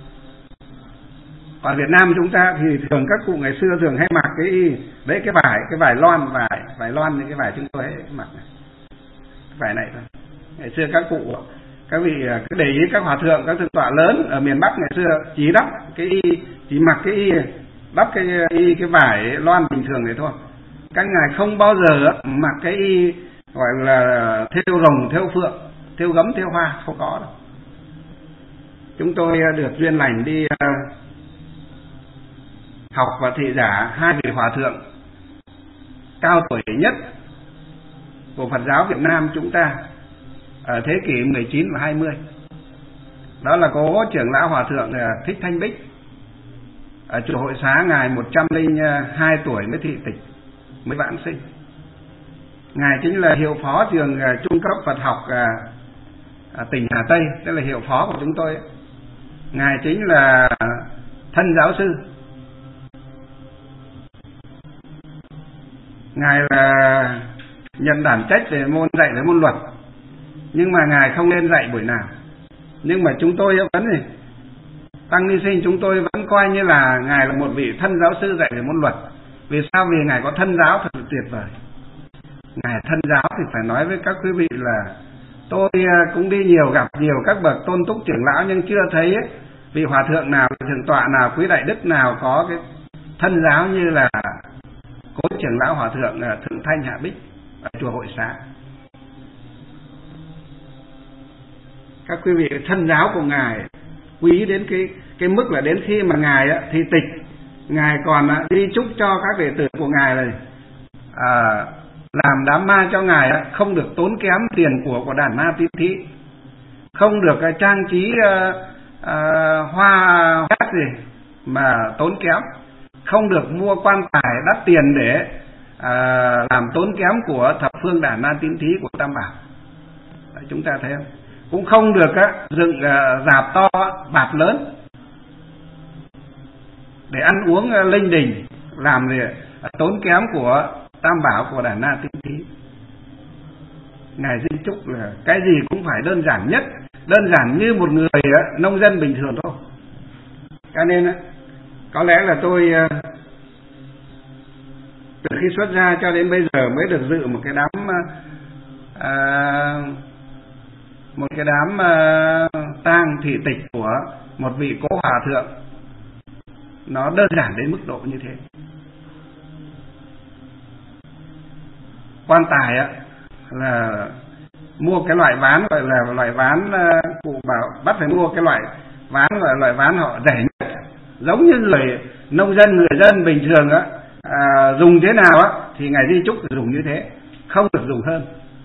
Còn Việt Nam chúng ta thì thường các cụ ngày xưa thường hay mặc cái y đấy, cái vải cái vải loan, vải vải loan, cái vải chúng tôi hay mặc này. Vải này thôi. Ngày xưa các cụ, các vị cứ để ý các hòa thượng, các thượng tọa lớn ở miền Bắc ngày xưa chỉ đắp cái y, chỉ mặc cái y, đắp cái y cái vải loan bình thường này thôi. Các ngài không bao giờ mặc cái y gọi là thêu rồng, thêu phượng, thêu gấm, thêu hoa, không có đâu. Chúng tôi được duyên lành đi học và thị giả hai vị hòa thượng cao tuổi nhất của Phật giáo Việt Nam chúng ta ở thế kỷ mười chín và hai mươi. Đó là cố trưởng lão hòa thượng Thích Thanh Bích ở chùa Hội Xá. Ngài một trăm lẻ hai tuổi mới thị tịch, mới vãng sinh. Ngài chính là hiệu phó trường trung cấp Phật học tỉnh Hà Tây, tức là hiệu phó của chúng tôi. Ngài chính là thân giáo sư. Ngài là nhận đảm trách về môn dạy về môn luật, nhưng mà ngài không nên dạy buổi nào. Nhưng mà chúng tôi vẫn gì tăng ni sinh chúng tôi vẫn coi như là ngài là một vị thân giáo sư dạy về môn luật. Vì sao? Vì ngài có thân giáo thật tuyệt vời. Ngài thân giáo thì phải nói với các quý vị là tôi cũng đi nhiều, gặp nhiều các bậc tôn túc trưởng lão, nhưng chưa thấy ấy, vị hòa thượng nào, thượng tọa nào, quý đại đức nào có cái thân giáo như là cố trưởng lão hòa thượng Thượng Thanh Hạ Bích ở chùa Hội Xá. Các quý vị, thân giáo của ngài quý đến cái cái mức là đến khi mà ngài á, thì tịch, ngài còn á, đi chúc cho các đệ tử của ngài này à, làm đám ma cho ngài á, không được tốn kém tiền của của đàn ma tín thí, không được uh, trang trí uh, uh, hoa hét gì mà tốn kém, không được mua quan tài đắt tiền để uh, làm tốn kém của thập phương đàn ma tín thí của Tam Bảo. Đấy, chúng ta thấy không? Cũng không được uh, dựng uh, rạp to, bạt lớn để ăn uống uh, linh đình, làm gì uh, tốn kém của Tam Bảo của đàn ma tín thí. Ngài di chúc là cái gì cũng phải đơn giản nhất, đơn giản như một người uh, nông dân bình thường thôi. Cho nên uh, có lẽ là tôi uh, từ khi xuất gia cho đến bây giờ mới được dự một cái đám uh, uh, một cái đám uh, tang thị tịch của một vị cố hòa thượng. Nó đơn giản đến mức độ như thế. Quan tài á là mua cái loại ván gọi là loại ván, uh, cụ bảo bắt phải mua cái loại ván gọi là loại ván họ rẻ nhất, giống như người nông dân, người dân bình thường á, à, dùng thế nào á thì ngài di chúc phải dùng như thế, không được dùng hơn.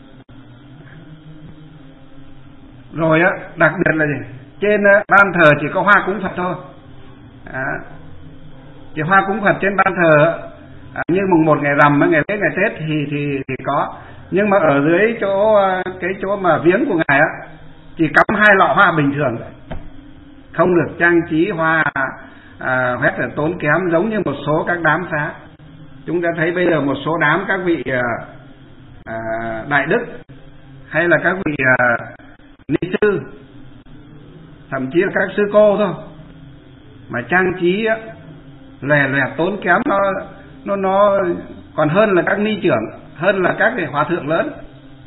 Rồi á, đặc biệt là gì? Trên uh, ban thờ chỉ có hoa cúng Phật thôi. À, chỉ hoa cúng Phật trên ban thờ à, như mùng một ngày rằm, ngày Tết, ngày Tết thì thì thì có. Nhưng mà ở dưới chỗ cái chỗ mà viếng của ngài á, chỉ cắm hai lọ hoa bình thường, không được trang trí hoa à, hết là tốn kém giống như một số các đám xá. Chúng ta thấy bây giờ một số đám các vị à, à, đại đức hay là các vị à, ni sư thậm chí là các sư cô thôi, mà trang trí lòe loẹt tốn kém, nó nó nó còn hơn là các ni trưởng, hơn là các cái hòa thượng lớn.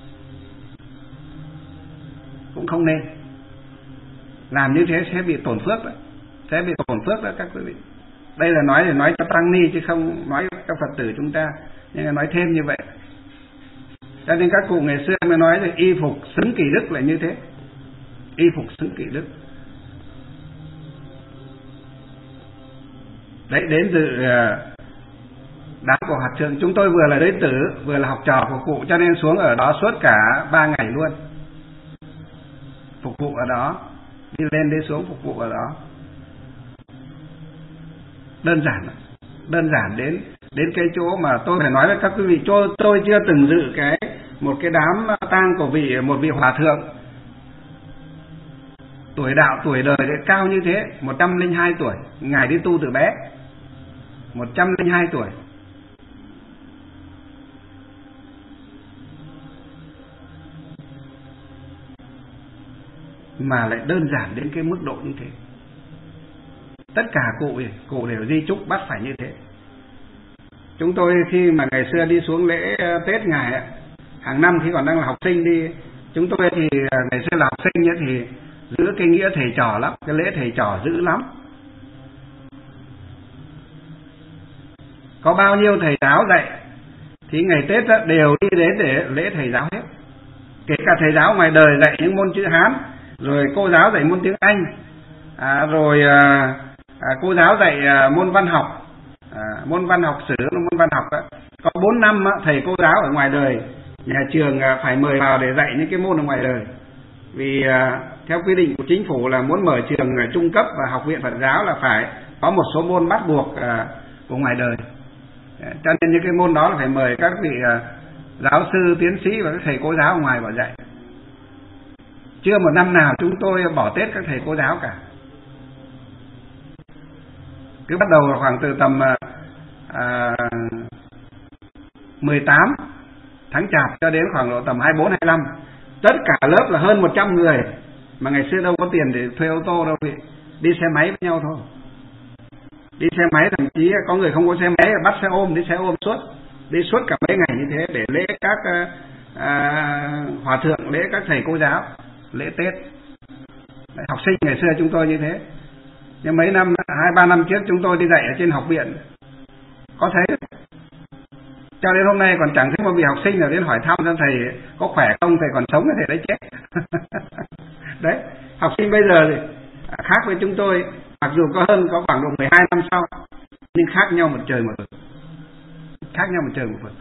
Cũng không nên làm như thế, sẽ bị tổn phước đó, sẽ bị tổn phước đó các quý vị. Đây là nói để nói cho tăng ni chứ không nói các Phật tử chúng ta, nhưng mà nói thêm như vậy. Cho nên các cụ ngày xưa mới nói là y phục xứng kỳ đức là như thế, y phục xứng kỳ đức. Đấy, đến dự đám của Hòa Thượng, chúng tôi vừa là đệ tử vừa là học trò của cụ, cho nên xuống ở đó suốt cả ba ngày luôn, phục vụ ở đó, đi lên đi xuống phục vụ ở đó. Đơn giản, đơn giản đến đến cái chỗ mà tôi phải nói với các quý vị, tôi tôi chưa từng dự cái một cái đám tang của vị một vị hòa thượng tuổi đạo tuổi đời đấy cao như thế, một trăm lẻ hai tuổi, ngài đi tu từ bé, một trăm lẻ hai tuổi. Mà lại đơn giản đến cái mức độ như thế. Tất cả cụ cụ đều di chúc bắt phải như thế. Chúng tôi khi mà ngày xưa đi xuống lễ Tết ngài, hàng năm khi còn đang là học sinh đi, chúng tôi thì ngày xưa là học sinh ấy, thì giữ cái nghĩa thầy trò lắm, cái lễ thầy trò giữ lắm. Có bao nhiêu thầy giáo dạy thì ngày Tết đều đi đến để lễ thầy giáo hết. Kể cả thầy giáo ngoài đời dạy những môn chữ Hán, rồi cô giáo dạy môn tiếng Anh, à, rồi à, à, cô giáo dạy à, môn văn học, à, môn văn học sử, môn văn học đó. Có bốn năm á, thầy cô giáo ở ngoài đời nhà trường à, phải mời vào để dạy những cái môn ở ngoài đời. Vì à, theo quy định của chính phủ là muốn mở trường à, trung cấp và học viện Phật giáo là phải có một số môn bắt buộc à, của ngoài đời. À, cho nên những cái môn đó là phải mời các vị à, giáo sư, tiến sĩ và các thầy cô giáo ở ngoài vào dạy. Chưa một năm nào chúng tôi bỏ Tết các thầy cô giáo cả. Cứ bắt đầu khoảng từ tầm à, mười tám tháng Chạp cho đến khoảng độ tầm hai mươi bốn, hai mươi lăm, tất cả lớp là hơn một trăm người, mà ngày xưa đâu có tiền để thuê ô tô đâu, đi xe máy với nhau thôi. Đi xe máy, thậm chí có người không có xe máy bắt xe ôm, đi xe ôm suốt, đi suốt cả mấy ngày như thế để lễ các à, hòa thượng, lễ các thầy cô giáo, lễ Tết. Đấy, học sinh ngày xưa chúng tôi như thế. Nhưng mấy năm, hai ba năm trước chúng tôi đi dạy ở trên học viện, có thấy. Cho đến hôm nay còn chẳng thấy một vị học sinh nào đến hỏi thăm xem thầy có khỏe không, thầy còn sống hay thầy đã chết. Đấy, học sinh bây giờ thì khác với chúng tôi, mặc dù có hơn có khoảng độ mười hai năm sau, nhưng khác nhau một trời một vực. Khác nhau một trời một vực.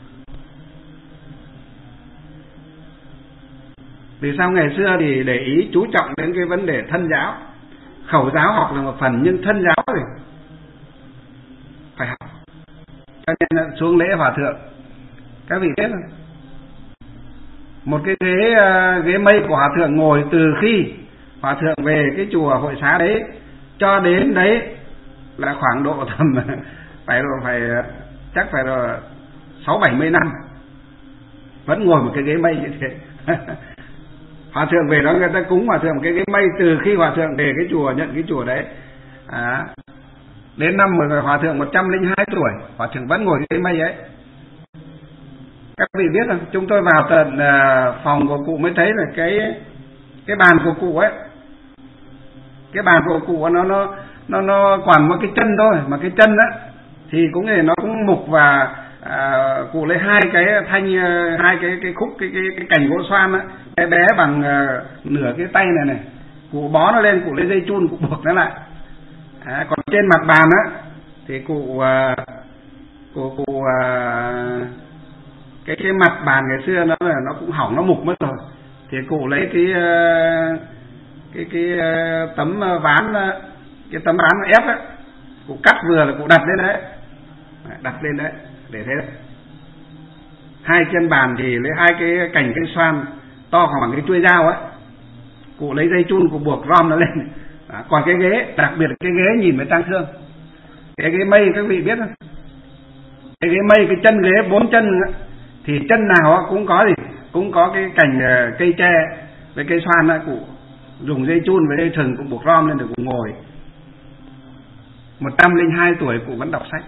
Vì sao ngày xưa thì để ý chú trọng đến cái vấn đề thân giáo, khẩu giáo học là một phần, nhưng thân giáo thì phải học. Cho nên là xuống lễ hòa thượng, các vị biết không? Một cái ghế ghế mây của hòa thượng ngồi từ khi hòa thượng về cái chùa Hội Xá đấy cho đến đấy là khoảng độ tầm phải phải chắc phải là sáu bảy mươi năm vẫn ngồi một cái ghế mây như thế. Hòa thượng về đó người ta cúng hòa thượng cái ghế mây từ khi hòa thượng về cái chùa, nhận cái chùa đấy, à, đến năm mà hòa thượng một trăm lẻ hai tuổi, hòa thượng vẫn ngồi cái ghế mây ấy. Các vị biết không? Chúng tôi vào tận uh, phòng của cụ mới thấy là cái cái bàn của cụ ấy, cái bàn của cụ nó nó nó nó còn một cái chân thôi, mà cái chân á thì cũng thì nó cũng mục, và à, cụ lấy hai cái thanh, hai cái cái khúc cái cái, cái cành gỗ xoan á, bé bé bằng à, nửa cái tay này này, cụ bó nó lên, cụ lấy dây chun cụ buộc nó lại. À, còn trên mặt bàn á thì cụ à, cụ, cụ à, cái cái mặt bàn ngày xưa nó là nó cũng hỏng, nó mục mất rồi, thì cụ lấy cái cái cái tấm ván, cái tấm ván ép á, cụ cắt vừa là cụ đặt lên đấy, đặt lên đấy để thế đấy. Hai chân bàn thì lấy hai cái cành cây xoan to khoảng cái chuôi dao ấy, cụ lấy dây chun cụ buộc rom nó lên. À, còn cái ghế, đặc biệt cái ghế nhìn mới tăng thương, cái ghế mây các vị biết không? Cái ghế mây, cái chân ghế bốn chân ấy, thì chân nào cũng có gì, cũng có cái cành cây tre với cây xoan ấy, cụ dùng dây chun với dây thừng, cụ buộc rom lên để cụ ngồi. Một trăm linh hai tuổi cụ vẫn đọc sách,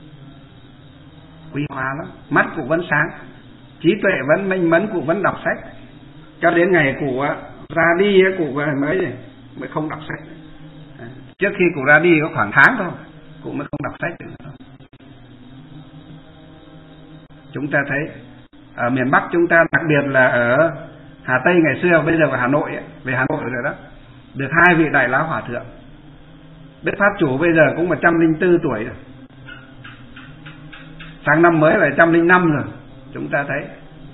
quý hóa lắm. Mắt cụ vẫn sáng, trí tuệ vẫn minh mẫn, cụ vẫn đọc sách. Cho đến ngày cụ ra đi, cụ mới mới không đọc sách. Trước khi cụ ra đi có khoảng tháng thôi, cụ mới không đọc sách được. Chúng ta thấy ở miền Bắc chúng ta, đặc biệt là ở Hà Tây ngày xưa, bây giờ ở Hà Nội, về Hà Nội rồi đó, được hai vị đại lão hòa thượng. Đức Pháp Chủ bây giờ cũng một trăm linh bốn tuổi rồi, sang năm mới là một trăm linh năm rồi. Chúng ta thấy.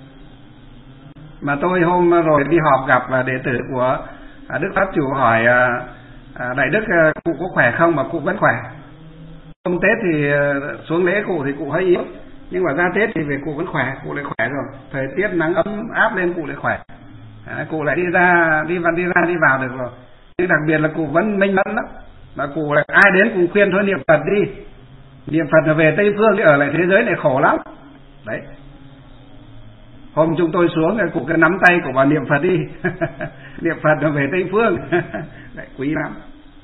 Mà tôi hôm rồi đi họp gặp đệ tử của Đức Pháp Chủ, hỏi đại đức cụ có khỏe không, mà cụ vẫn khỏe. Hôm Tết thì xuống lễ cụ thì cụ hơi yếu, nhưng mà ra Tết thì về cụ vẫn khỏe, cụ lại khỏe rồi. Thời tiết nắng ấm áp lên cụ lại khỏe, à, cụ lại đi ra đi vào đi ra đi vào được rồi. Nhưng đặc biệt là cụ vẫn minh mẫn lắm, mà cụ lại ai đến cũng khuyên thôi niệm Phật đi, niệm Phật là về Tây Phương, ở lại thế giới này khổ lắm đấy. Hôm chúng tôi xuống cụ cứ nắm tay của bà niệm Phật đi niệm Phật là về Tây Phương đấy, quý lắm.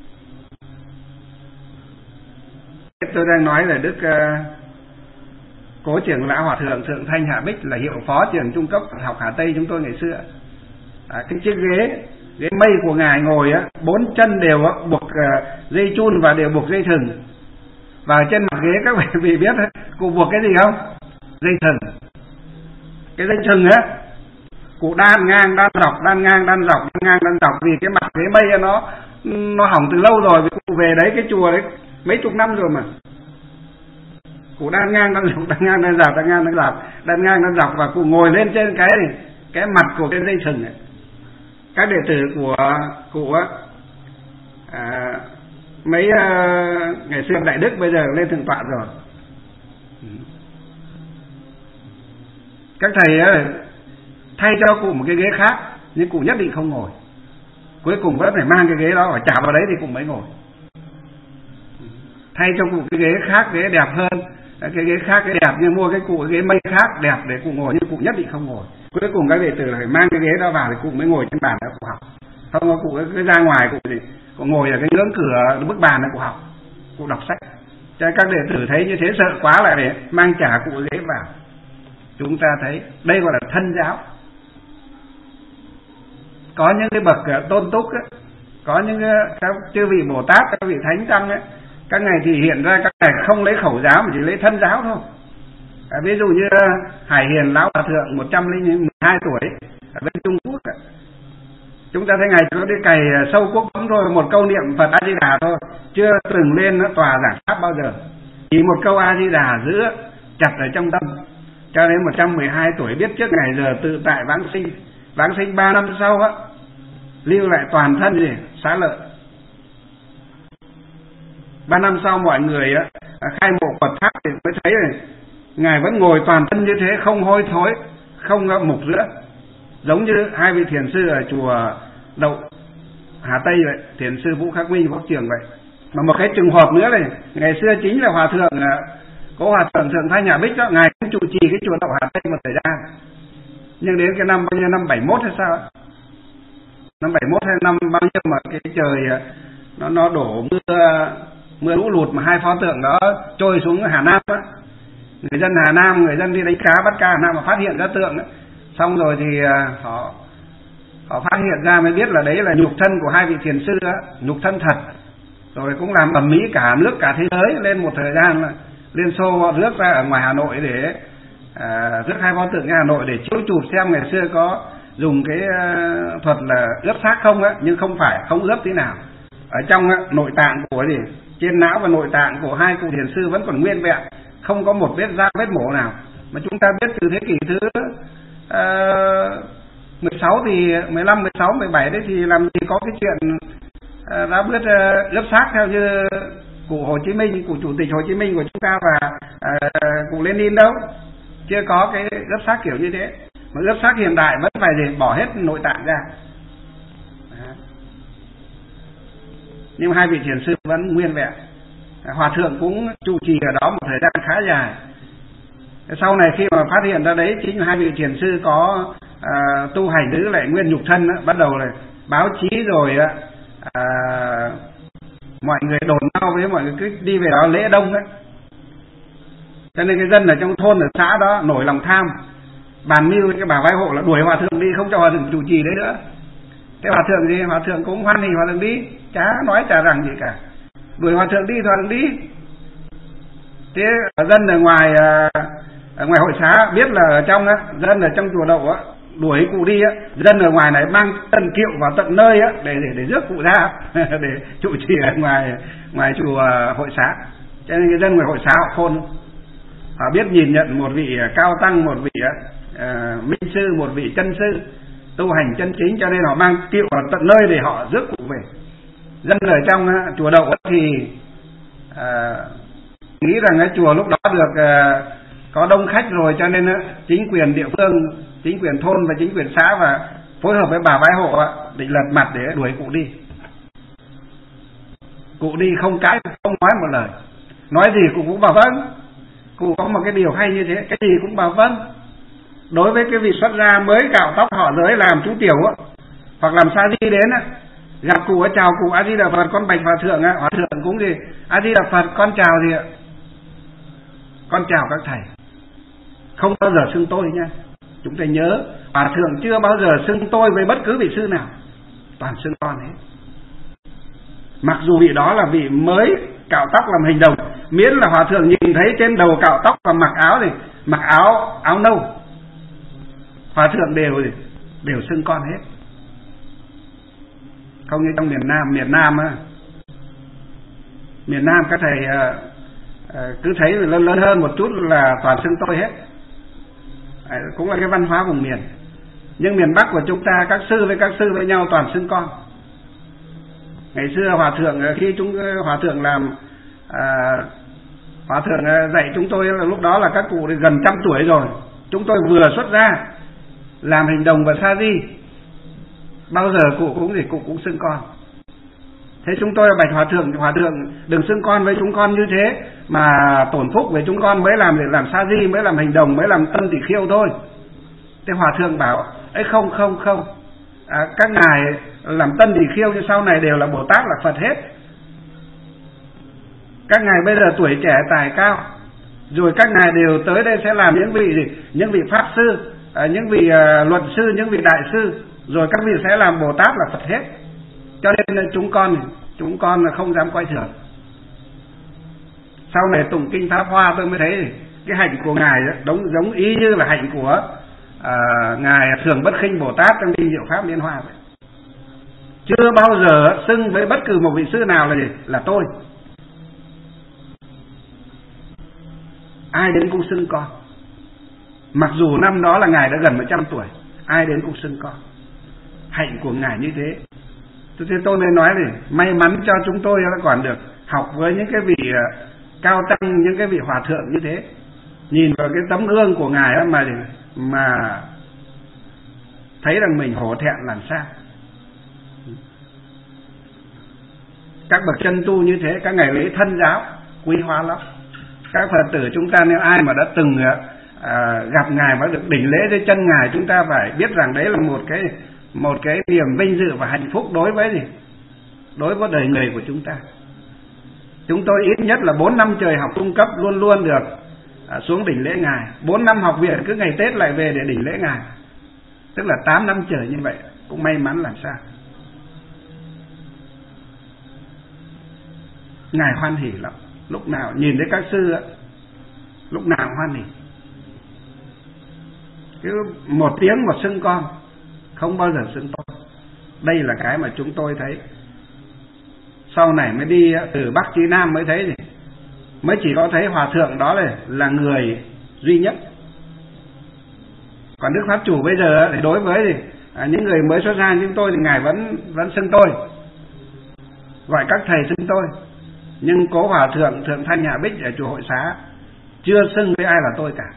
Tôi đang nói là Đức uh, Cố Trưởng Lão Hòa Thượng Thượng Thanh Hạ Bích là hiệu phó trường trung cấp học Hà Tây chúng tôi ngày xưa. À, cái chiếc ghế ghế mây của ngài ngồi á, bốn chân đều á, buộc uh, dây chun và đều buộc dây thừng. Và trên mặt ghế các vị biết đấy, cụ buộc cái gì không? Dây thừng. Cái dây thừng á, cụ đan ngang đan dọc, đan ngang đan dọc, đan ngang đan dọc, vì cái mặt ghế mây nó nó hỏng từ lâu rồi. Vì cụ về đấy cái chùa đấy mấy chục năm rồi mà. Cụ đan ngang đan dọc, đan ngang đan dọc, đan ngang đan dọc, đan ngang đan dọc, và cụ ngồi lên trên cái này, cái mặt của cái dây thừng này. Các đệ tử của cụ á, à, mấy uh, ngày xưa đại đức bây giờ lên thượng tọa rồi. Các thầy á, thay cho cụ một cái ghế khác, nhưng cụ nhất định không ngồi. Cuối cùng vẫn phải mang cái ghế đó và trả vào đấy thì cụ mới ngồi. Thay cho cụ cái ghế khác, ghế đẹp hơn, cái ghế khác cái đẹp, nhưng mua cái cụ cái ghế mây khác đẹp để cụ ngồi, nhưng cụ nhất định không ngồi. Cuối cùng các đệ tử phải mang cái ghế đó vào thì cụ mới ngồi trên bàn để cụ học. Không có cụ cứ ra ngoài cụ thì cụ ngồi ở cái ngưỡng cửa bức bàn để cụ học, cụ đọc sách. Cho các đệ tử thấy như thế sợ quá lại để mang trả cụ ghế vào. Chúng ta thấy đây gọi là thân giáo. Có những cái bậc tôn túc ấy, có những các chư vị Bồ Tát, các vị Thánh Tăng ấy, các ngài thì hiện ra các ngài không lấy khẩu giáo mà chỉ lấy thân giáo thôi. À, ví dụ như Hải Hiền Lão Hòa Thượng một trăm lẻ hai tuổi ở bên Trung Quốc ấy. Chúng ta thấy ngài có đi cày sâu quốc bấm thôi, một câu niệm Phật A Di Đà thôi, chưa từng lên nó tòa giảng pháp bao giờ. Chỉ một câu A Di Đà giữ chặt ở trong tâm. Cho đến một trăm mười hai tuổi biết trước ngày giờ tự tại vãng sinh. Vãng sinh ba năm sau á, lưu lại toàn thân gì xá lợi. Ba năm sau mọi người á, khai mộ Phật tháp thì mới thấy này, ngài vẫn ngồi toàn thân như thế, không hôi thối, không mục rữa, giống như hai vị thiền sư ở chùa Đậu Hà Tây vậy, thiền sư Vũ Khắc Minh Pháp Trường vậy. Mà một cái trường hợp nữa này, ngày xưa chính là Hòa Thượng Cố Hòa Thượng Thượng Thanh Hạ Bích đó, ngài cũng trụ trì cái chùa Đậu Hà Tây một thời gian. Nhưng đến cái năm bao nhiêu, năm bảy mốt hay sao, năm bảy mốt hay năm bao nhiêu mà cái trời nó nó đổ mưa mưa lũ lụt mà hai pho tượng đó trôi xuống Hà Nam á. Người dân Hà Nam, người dân đi đánh cá bắt cá Hà Nam mà phát hiện ra tượng ấy. Xong rồi thì họ họ phát hiện ra mới biết là đấy là nhục thân của hai vị thiền sư á, nhục thân thật. Rồi cũng làm ầm ĩ cả nước cả thế giới, lên một thời gian là Liên Xô họ rước ra ở ngoài Hà Nội để à, rước hai pho tượng ra Hà Nội để chiếu chụp xem ngày xưa có dùng cái uh, thuật là ướp xác không á, nhưng không phải, không ướp tí nào. Ở trong uh, nội tạng của gì, trên não và nội tạng của hai cụ thiền sư vẫn còn nguyên vẹn, không có một vết da vết mổ nào. Mà chúng ta biết từ thế kỷ thứ uh, mười sáu thì mười lăm, mười sáu, mười bảy đấy thì làm gì có cái chuyện uh, đã biết uh, ướp xác theo như cụ Hồ Chí Minh, cụ Chủ tịch Hồ Chí Minh của chúng ta và uh, cụ Lenin đâu. Chưa có cái ướp xác kiểu như thế. Mà ướp xác hiện đại vẫn phải gì bỏ hết nội tạng ra. Đó. Nhưng hai vị thiền sư vẫn nguyên vẹn. Hòa thượng cũng trụ trì ở đó một thời gian khá dài. Sau này khi mà phát hiện ra đấy chính hai vị thiền sư có uh, tu hành giữ lại nguyên nhục thân đó, bắt đầu là báo chí rồi à, mọi người đồn nhau với mọi người cứ đi về đó lễ đông ấy, cho nên cái dân ở trong thôn ở xã đó nổi lòng tham, bàn mưu cái bà vái hộ là đuổi hòa thượng đi, không cho hòa thượng chủ trì đấy nữa. Cái hòa thượng gì hòa thượng cũng hoan hỉ hòa thượng đi, chả nói chả rằng gì cả, đuổi hòa thượng đi hòa thượng đi. Thế dân ở ngoài ở ngoài hội xá biết là ở trong á, dân ở trong chùa Đậu á đuổi cụ đi á, dân ở ngoài này mang tận kiệu vào tận nơi á để để để rước cụ ra để trụ trì ở ngoài ngoài chùa hội xá. Cho nên cái dân ngoài hội xá họ khôn, họ biết nhìn nhận một vị cao tăng, một vị uh, minh sư, một vị chân sư tu hành chân chính, cho nên họ mang kiệu vào tận nơi để họ rước cụ về. Dân ở trong uh, chùa Đậu thì uh, nghĩ rằng cái chùa lúc đó được uh, có đông khách rồi, cho nên uh, chính quyền địa phương, chính quyền thôn và chính quyền xã và phối hợp với bà vái hộ uh, định lật mặt để đuổi cụ đi. Cụ đi không cãi, không nói một lời, nói gì cụ cũng bảo vâng. Cụ có một cái điều hay như thế, cái gì cũng bảo vâng. Đối với cái vị xuất gia mới cạo tóc họ giới làm chú tiểu á, hoặc làm sa di đến á, gặp cụ chào cụ A Di Đà Phật, con bạch hòa thượng á, hòa thượng cũng gì A Di Đà Phật, con chào gì ạ, con chào các thầy, không bao giờ xưng tôi nha. Chúng ta nhớ hòa thượng chưa bao giờ xưng tôi với bất cứ vị sư nào, toàn xưng con hết. Mặc dù vị đó là vị mới cạo tóc làm hình đồng, miễn là hòa thượng nhìn thấy trên đầu cạo tóc và mặc áo thì mặc áo áo nâu, hòa thượng đều đều xưng con hết. Không như trong miền Nam, miền Nam á, miền Nam các thầy uh, uh, cứ thấy lớn lớn hơn một chút là toàn xưng tôi hết. À, cũng là cái văn hóa vùng miền. Nhưng miền Bắc của chúng ta, các sư với các sư với nhau toàn xưng con. Ngày xưa hòa thượng khi chúng hòa thượng làm à, hòa thượng dạy chúng tôi là lúc đó là các cụ gần trăm tuổi rồi, chúng tôi vừa xuất ra làm hình đồng và sa di, bao giờ cụ cũng gì cụ cũng xưng con. Thế chúng tôi là bạch hòa thượng, hòa thượng đừng xưng con với chúng con như thế mà tổn phúc với chúng con mới làm để làm sa di, mới làm hình đồng, mới làm tân tỷ khiêu thôi. Thế hòa thượng bảo ấy không không không à, các ngài làm tân tỷ khiêu như sau này đều là Bồ Tát là Phật hết. Các ngài bây giờ tuổi trẻ tài cao, rồi các ngài đều tới đây sẽ làm những vị gì, những vị pháp sư, những vị uh, luật sư, những vị đại sư, rồi các vị sẽ làm Bồ Tát là Phật hết. Cho nên chúng con chúng con không dám quay thường. Sau này tụng kinh Pháp Hoa tôi mới thấy cái hạnh của ngài giống giống ý như là hạnh của uh, ngài Thường Bất Khinh Bồ Tát trong kinh Diệu Pháp Liên Hoa vậy. Chưa bao giờ xưng với bất cứ một vị sư nào là gì? Là tôi. Ai đến cũng xưng con. Mặc dù năm đó là ngài đã gần một trăm tuổi, ai đến cũng xưng con. Hạnh của ngài như thế. Thế tôi mới nói thì may mắn cho chúng tôi đã còn được học với những cái vị cao tăng, những cái vị hòa thượng như thế. Nhìn vào cái tấm gương của ngài mà mà thấy rằng mình hổ thẹn làm sao. Các bậc chân tu như thế, các ngài lấy thân giáo quý hóa lắm. Các Phật tử chúng ta nếu ai mà đã từng à, gặp ngài mà được đỉnh lễ dưới chân ngài, chúng ta phải biết rằng đấy là một cái một cái niềm vinh dự và hạnh phúc đối với gì? Đối với đời người của chúng ta. Chúng tôi ít nhất là bốn năm trời học trung cấp luôn luôn được à, xuống đỉnh lễ ngài. Bốn năm học viện cứ ngày Tết lại về để đỉnh lễ ngài. Tức là tám năm trời như vậy, cũng may mắn làm sao. Ngài hoan hỉ lắm, lúc nào nhìn thấy các sư á, lúc nào hoan hỉ. Cứ một tiếng một xưng con, không bao giờ xưng tôi. Đây là cái mà chúng tôi thấy. Sau này mới đi từ Bắc chí Nam mới thấy gì, mới chỉ có thấy hòa thượng đó là là người duy nhất. Còn Đức Pháp Chủ bây giờ thì đối với thì à, những người mới xuất gia như chúng tôi thì ngài vẫn vẫn xưng tôi, gọi các thầy xưng tôi. Nhưng cố hòa thượng Thượng Thanh Hạ Bích ở chùa Hội Xá chưa xưng với ai là tôi cả.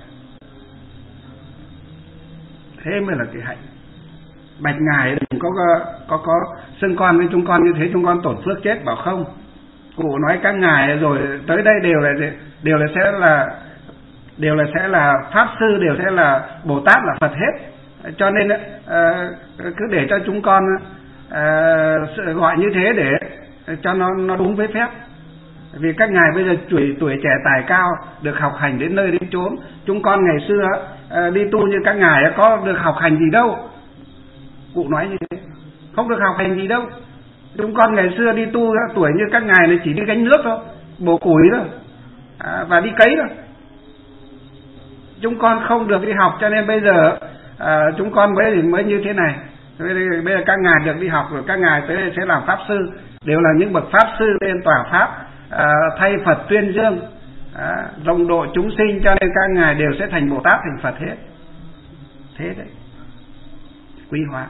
Thế mới là cái hạnh. Bạch ngài đừng có có có xưng con với chúng con như thế, chúng con tổn phước chết. Bảo không, cụ nói các ngài rồi tới đây đều là đều là sẽ là đều là sẽ là pháp sư, đều sẽ là Bồ Tát là Phật hết. Cho nên uh, cứ để cho chúng con uh, gọi như thế để cho nó nó đúng với phép. Vì các ngài bây giờ tuổi tuổi trẻ tài cao, được học hành đến nơi đến chốn. Chúng con ngày xưa uh, đi tu như các ngài có được học hành gì đâu. Cụ nói như thế, không được học hành gì đâu. Chúng con ngày xưa đi tu tuổi như các ngài này chỉ đi gánh nước thôi, bổ củi thôi, à, và đi cấy thôi. Chúng con không được đi học, cho nên bây giờ à, chúng con mới mới như thế này. Bây giờ các ngài được đi học rồi, các ngài tới đây sẽ làm pháp sư, đều là những bậc pháp sư lên tòa pháp, à, thay Phật tuyên dương, à, rộng độ chúng sinh, cho nên các ngài đều sẽ thành Bồ Tát thành Phật hết. Thế đấy, quý hóa.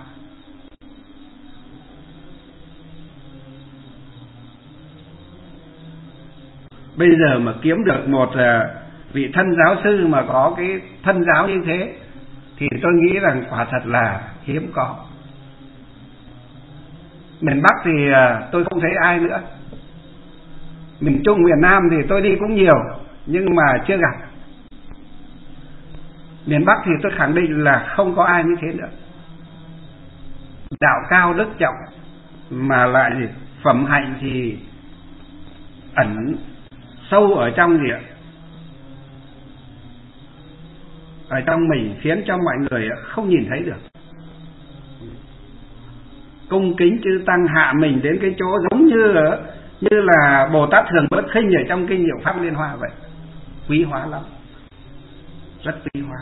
Bây giờ mà kiếm được một uh, vị thân giáo sư mà có cái thân giáo như thế thì tôi nghĩ rằng quả thật là hiếm có. Miền Bắc thì uh, tôi không thấy ai nữa. Miền Trung, miền Nam thì tôi đi cũng nhiều, nhưng mà chưa gặp. Miền Bắc thì tôi khẳng định là không có ai như thế nữa. Đạo cao đức trọng, mà lại gì? Phẩm hạnh thì ẩn sâu ở trong gì ạ? Ở trong mình, khiến cho mọi người không nhìn thấy được. Cung kính chư tăng, hạ mình đến cái chỗ giống như như là Bồ Tát Thường Bất Khinh ở trong kinh Diệu Pháp Liên Hoa vậy. Quý hóa lắm, rất quý hóa.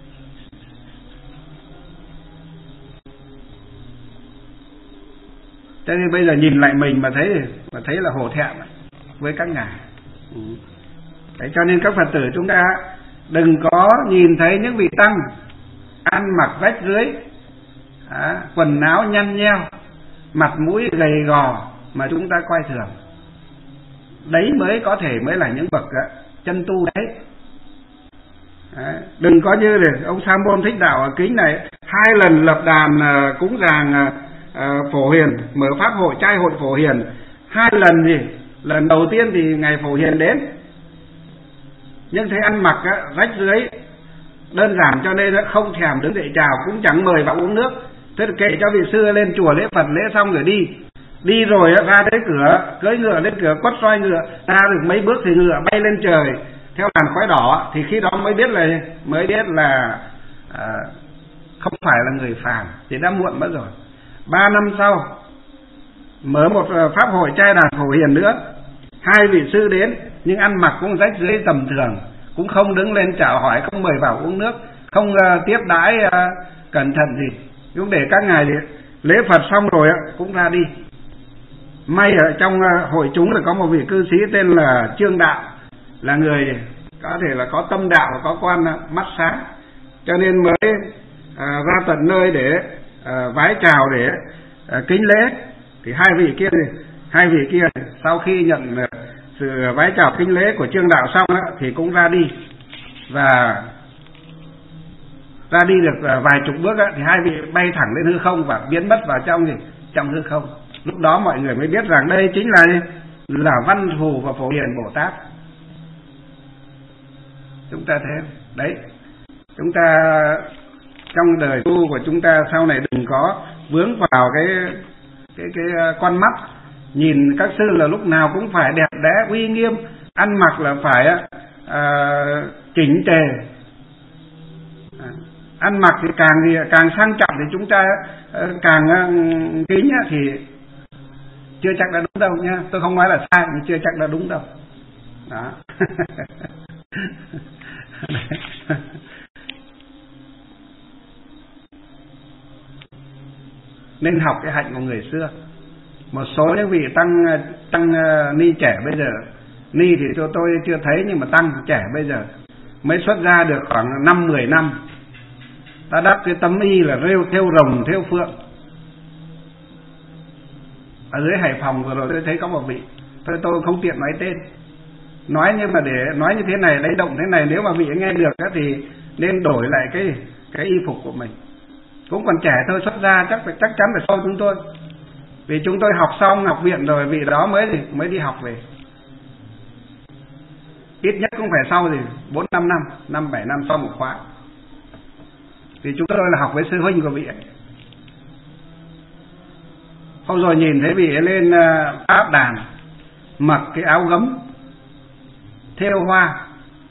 Cho nên bây giờ nhìn lại mình mà thấy mà thấy là hổ thẹn với các ngài. Ừ. Đấy, cho nên các Phật tử chúng ta đừng có nhìn thấy những vị tăng ăn mặc rách rưới, à, quần áo nhăn nheo, mặt mũi gầy gò mà chúng ta coi thường. Đấy mới có thể mới là những bậc chân tu đấy. Đấy, đừng có như để ông Sa Môn Thích Đạo ở kính này hai lần lập đàn uh, cúng dường uh, Phổ Hiền, mở pháp hội trai hội Phổ Hiền. Hai lần gì? Lần đầu tiên thì ngày Phổ Hiền đến, nhưng thấy ăn mặc á, rách rưới đơn giản cho nên không thèm đứng dậy chào, cũng chẳng mời vào uống nước. Thế thì kệ cho vị sư lên chùa lễ Phật lễ xong rồi đi. Đi rồi ra tới cửa, cưỡi ngựa lên cửa, quất xoay ngựa, ra được mấy bước thì ngựa bay lên trời theo làn khói đỏ. Thì khi đó mới biết là mới biết là à, không phải là người phàm, thì đã muộn mất rồi. Ba năm sau mở một pháp hội trai đàn Phổ Hiền nữa, hai vị sư đến nhưng ăn mặc cũng rách rưới tầm thường, cũng không đứng lên chào hỏi, không mời vào uống nước, không uh, tiếp đãi uh, cẩn thận gì, cũng để các ngài lễ Phật xong rồi uh, cũng ra đi. May ở trong uh, hội chúng là có một vị cư sĩ tên là Trương Đạo, là người có thể là có tâm đạo và có quan uh, mắt sáng, cho nên mới uh, ra tận nơi để uh, vái chào, để uh, kính lễ. Thì hai vị kia hai vị kia sau khi nhận uh, sự vái chào kính lễ của Trương Đạo xong uh, thì cũng ra đi, và ra đi được uh, vài chục bước uh, thì hai vị bay thẳng lên hư không và biến mất vào trong gì trong hư không. Lúc đó mọi người mới biết rằng đây chính là là Văn Thù và Phổ Hiền Bồ Tát. Chúng ta thấy đấy, chúng ta trong đời tu của chúng ta sau này đừng có vướng vào cái cái cái con mắt nhìn các sư là lúc nào cũng phải đẹp đẽ uy nghiêm, ăn mặc là phải uh, chỉnh tề, à, ăn mặc thì càng thì càng sang trọng thì chúng ta uh, càng uh, kính thì chưa chắc đã đúng đâu nha. Tôi không nói là sai, nhưng chưa chắc đã đúng đâu. Đó. Nên học cái hạnh của người xưa. Một số những vị tăng tăng uh, ni trẻ bây giờ, ni thì cho tôi chưa thấy, nhưng mà tăng trẻ bây giờ mới xuất ra được khoảng năm mười năm, ta đắp cái tấm y là rêu thêu rồng thêu phượng. Ở dưới Hải Phòng vừa rồi tôi thấy có một vị, tôi tôi không tiện nói tên, nói nhưng mà để nói như thế này, lấy động thế này, nếu mà vị nghe được thì nên đổi lại cái cái y phục của mình. Cũng còn trẻ thôi, xuất ra chắc chắc chắn phải sau chúng tôi, vì chúng tôi học xong học viện rồi, vị đó mới mới đi học về, ít nhất cũng phải sau thì bốn năm năm, năm bảy năm sau một khóa, vì chúng tôi là học với sư huynh của vị ấy. Hôm rồi nhìn thấy vị ấy lên pháp đàn, mặc cái áo gấm thêu hoa,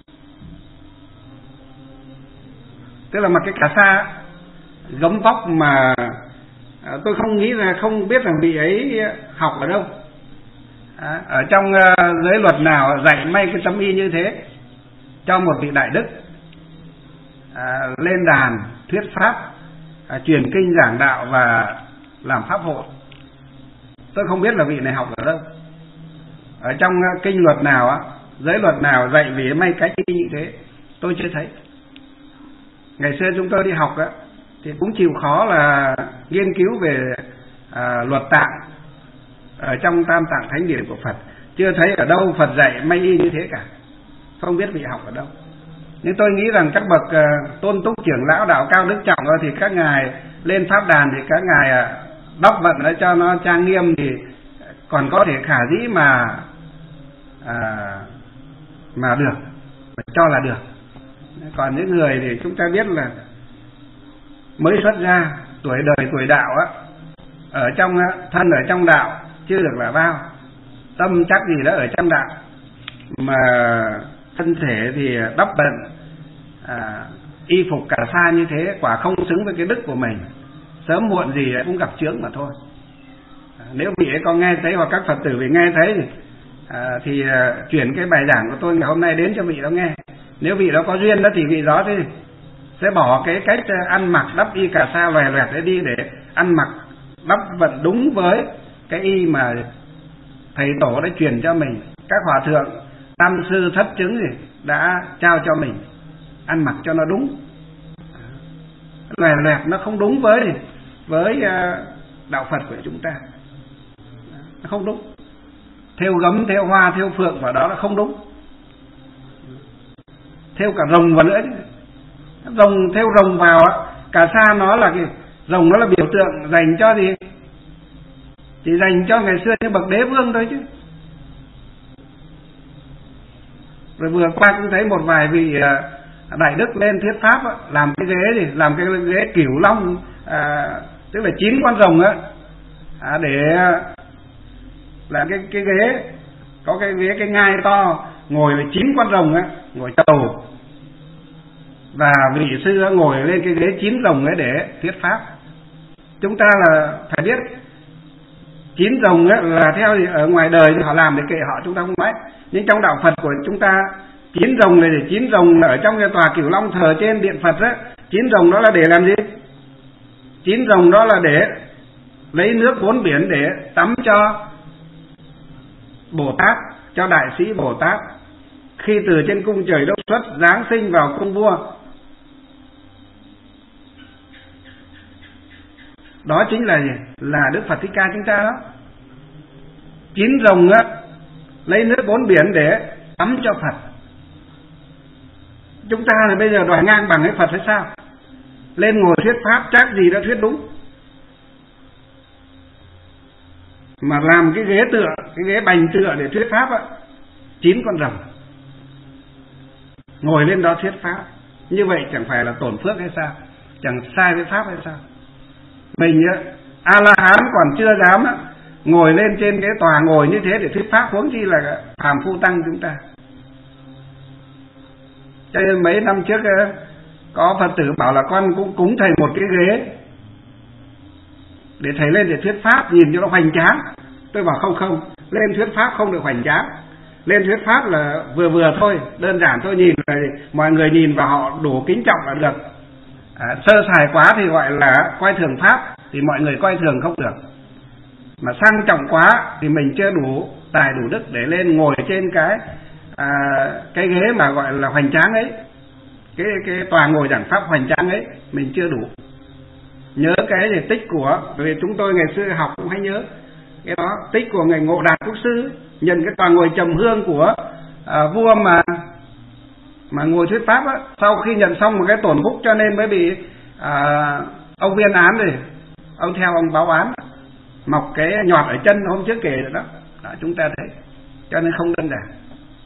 tức là mặc cái cà sa gấm vóc mà tôi không nghĩ là không biết rằng vị ấy học ở đâu, à, ở trong uh, giới luật nào dạy may cái tấm y như thế cho một vị đại đức à, lên đàn thuyết pháp, à, truyền kinh giảng đạo và làm pháp hội. Tôi không biết là vị này học ở đâu, ở trong uh, kinh luật nào á, giới luật nào dạy vị may cái y như thế, tôi chưa thấy. Ngày xưa chúng tôi đi học á thì cũng chịu khó là nghiên cứu về à, luật tạng ở trong Tam Tạng Thánh Điển của Phật, chưa thấy ở đâu Phật dạy may y như thế cả, không biết vị học ở đâu. Nhưng tôi nghĩ rằng các bậc uh, tôn túc trưởng lão đạo cao đức trọng thì các ngài lên pháp đàn thì các ngài uh, đắp vận để cho nó trang nghiêm thì còn có thể khả dĩ mà à, mà được, mà cho là được. Còn những người thì chúng ta biết là mới xuất ra, tuổi đời tuổi đạo á, ở trong thân ở trong đạo chưa được là bao, tâm chắc gì đã ở trong đạo, mà thân thể thì đắp bận à, y phục cà sa như thế, quả không xứng với cái đức của mình, sớm muộn gì cũng gặp chướng mà thôi. À, nếu vị ấy có nghe thấy hoặc các Phật tử vì nghe thấy thì, à, thì à, chuyển cái bài giảng của tôi ngày hôm nay đến cho vị đó nghe. Nếu vị đó có duyên đó thì vị đó thì sẽ bỏ cái cách ăn mặc đắp y cà sa loè loẹt để đi, để ăn mặc đắp vận đúng với cái y mà thầy tổ đã truyền cho mình, các hòa thượng tam sư thất chứng thì đã trao cho mình, ăn mặc cho nó đúng. Loè loẹt nó không đúng với với đạo Phật của chúng ta, nó không đúng. Thêu gấm, thêu hoa, thêu phượng vào đó là không đúng. Thêu cả rồng vào nữa chứ. Rồng, thêu rồng vào cà sa, nó là cái rồng, nó là biểu tượng dành cho gì? Chỉ dành cho ngày xưa những bậc đế vương thôi chứ. Rồi vừa qua cũng thấy một vài vị đại đức lên thuyết pháp làm cái ghế gì, làm cái ghế cửu long, à, tức là chín con rồng á, à, để làm cái cái ghế, có cái ghế cái ngai to, ngồi là chín con rồng á, ngồi tàu, và vị sư ngồi lên cái ghế chín rồng ấy để thuyết pháp. Chúng ta là phải biết chín rồng ấy là theo ở ngoài đời thì họ làm để kệ họ, chúng ta không nói. Nhưng trong đạo Phật của chúng ta, chín rồng này để chín rồng ở trong cái tòa Cửu Long thờ trên điện Phật á, chín rồng đó là để làm gì? Chín rồng đó là để lấy nước bốn biển để tắm cho Bồ Tát, cho đại sĩ Bồ Tát khi từ trên cung trời đốc xuất giáng sinh vào cung vua. Đó chính là gì? Là Đức Phật Thích Ca chúng ta đó. Chín rồng á, lấy nước bốn biển để tắm cho Phật. Chúng ta là bây giờ đòi ngang bằng với Phật hay sao? Lên ngồi thuyết pháp chắc gì đã thuyết đúng, mà làm cái ghế tựa, cái ghế bành tựa để thuyết pháp á, chín con rồng ngồi lên đó thuyết pháp. Như vậy chẳng phải là tổn phước hay sao? Chẳng sai với pháp hay sao? Mình A La Hán còn chưa dám ngồi lên trên cái tòa ngồi như thế để thuyết pháp, huống chi là phàm phu tăng chúng ta. Cho nên mấy năm trước có Phật tử bảo là con cũng cúng thầy một cái ghế để thầy lên để thuyết pháp, nhìn cho nó hoành tráng. Tôi bảo không không, lên thuyết pháp không được hoành tráng. Lên thuyết pháp là vừa vừa thôi, đơn giản thôi, nhìn là mọi người nhìn và họ đủ kính trọng là được. À, sơ sài quá thì gọi là coi thường pháp, thì mọi người coi thường không được. Mà sang trọng quá thì mình chưa đủ tài đủ đức để lên ngồi trên cái à, cái ghế mà gọi là hoành tráng ấy, cái cái tòa ngồi giảng pháp hoành tráng ấy, mình chưa đủ. Nhớ cái gì tích của, vì chúng tôi ngày xưa học cũng hay nhớ cái đó, tích của ngài Ngộ Đạt Quốc sư, nhận cái tòa ngồi trầm hương của à, vua mà mà ngồi thuyết pháp á, sau khi nhận xong một cái tổn phúc cho nên mới bị à, ông viên án rồi, ông theo ông báo án, mọc cái nhọt ở chân hôm trước kể rồi đó. Đó chúng ta thấy, cho nên không đơn giản.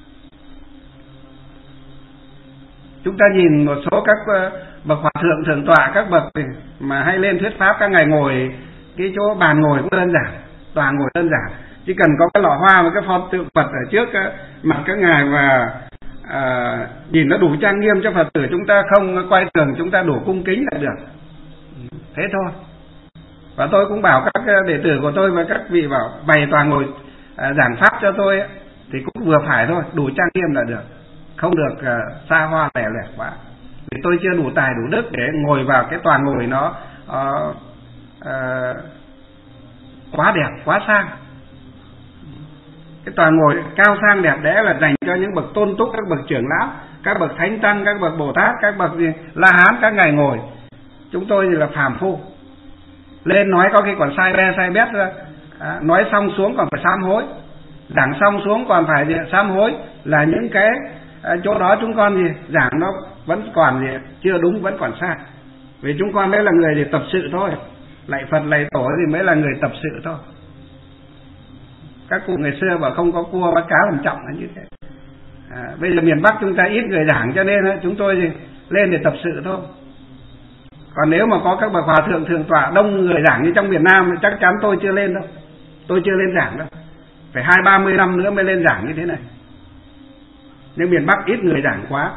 Chúng ta nhìn một số các bậc hòa thượng thượng tọa, các bậc mà hay lên thuyết pháp, các ngài ngồi cái chỗ bàn ngồi cũng đơn giản, toàn ngồi đơn giản, chỉ cần có cái lọ hoa và cái pho tượng Phật ở trước mặt các ngài và à, nhìn nó đủ trang nghiêm cho Phật tử chúng ta, không quay tường, chúng ta đủ cung kính là được, thế thôi. Và tôi cũng bảo các đệ tử của tôi và các vị bảo bày toàn ngồi à, giảng pháp cho tôi ấy, thì cũng vừa phải thôi, đủ trang nghiêm là được, không được à, xa hoa lẻ lẻ quá. Vì tôi chưa đủ tài đủ đức để ngồi vào cái toàn ngồi nó à, à, quá đẹp, quá sang. Cái toàn ngồi cao sang đẹp đẽ là dành cho những bậc tôn túc, các bậc trưởng lão, các bậc thánh tăng, các bậc Bồ Tát, các bậc gì, La Hán, các ngài ngồi. Chúng tôi thì là phàm phu, lên nói có khi còn sai be sai bét ra, à, nói xong xuống còn phải sám hối, giảng xong xuống còn phải gì, sám hối, là những cái à, chỗ đó chúng con gì giảng nó vẫn còn gì chưa đúng, vẫn còn sai. Vì chúng con mới là người để tập sự thôi, lạy Phật lạy Tổ thì mới là người tập sự thôi. Các cụ ngày xưa bảo không có cua bắt cá làm trọng là như thế. À, bây giờ miền Bắc chúng ta ít người giảng cho nên chúng tôi thì lên để tập sự thôi. Còn nếu mà có các bậc hòa thượng thượng tọa đông người giảng như trong miền Nam thì chắc chắn tôi chưa lên đâu, tôi chưa lên giảng đâu, phải hai ba mươi năm nữa mới lên giảng như thế này. Nhưng miền Bắc ít người giảng quá,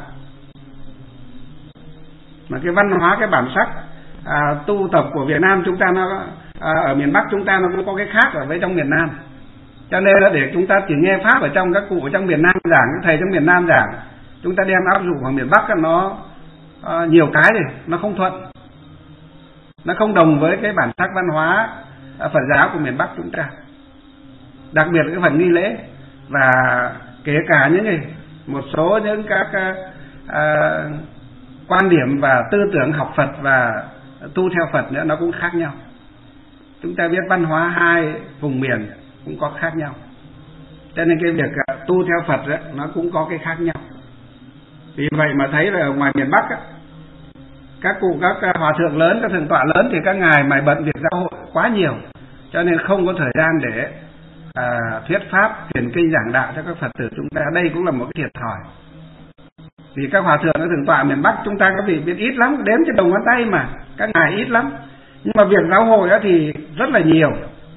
mà cái văn hóa, cái bản sắc à, tu tập của Việt Nam chúng ta nó à, ở miền Bắc chúng ta nó cũng có cái khác ở với trong miền Nam. Cho nên là để chúng ta chỉ nghe pháp ở trong các cụ ở trong miền Nam giảng, các thầy trong miền Nam giảng, chúng ta đem áp dụng vào miền Bắc nó à, nhiều cái thì nó không thuận, nó không đồng với cái bản sắc văn hóa à, Phật giáo của miền Bắc chúng ta. Đặc biệt là cái phần nghi lễ, và kể cả những cái một số những các à, quan điểm và tư tưởng học Phật và tu theo Phật nữa nó cũng khác nhau. Chúng ta biết văn hóa hai vùng miền cũng có khác nhau, cho nên cái việc tu theo Phật đó, nó cũng có cái khác nhau. Vì vậy mà thấy là ở ngoài miền Bắc á, các cụ các hòa thượng lớn, các thượng tọa lớn thì các ngài mải bận việc giáo hội quá nhiều, cho nên không có thời gian để à, thuyết pháp, truyền kinh giảng đạo cho các Phật tử chúng ta. Đây cũng là một cái thiệt thòi. Vì các hòa thượng, các thượng tọa miền Bắc chúng ta có vị biết ít lắm, đếm trên đầu ngón tay mà, các ngài ít lắm. Nhưng mà việc giáo hội đó thì rất là nhiều.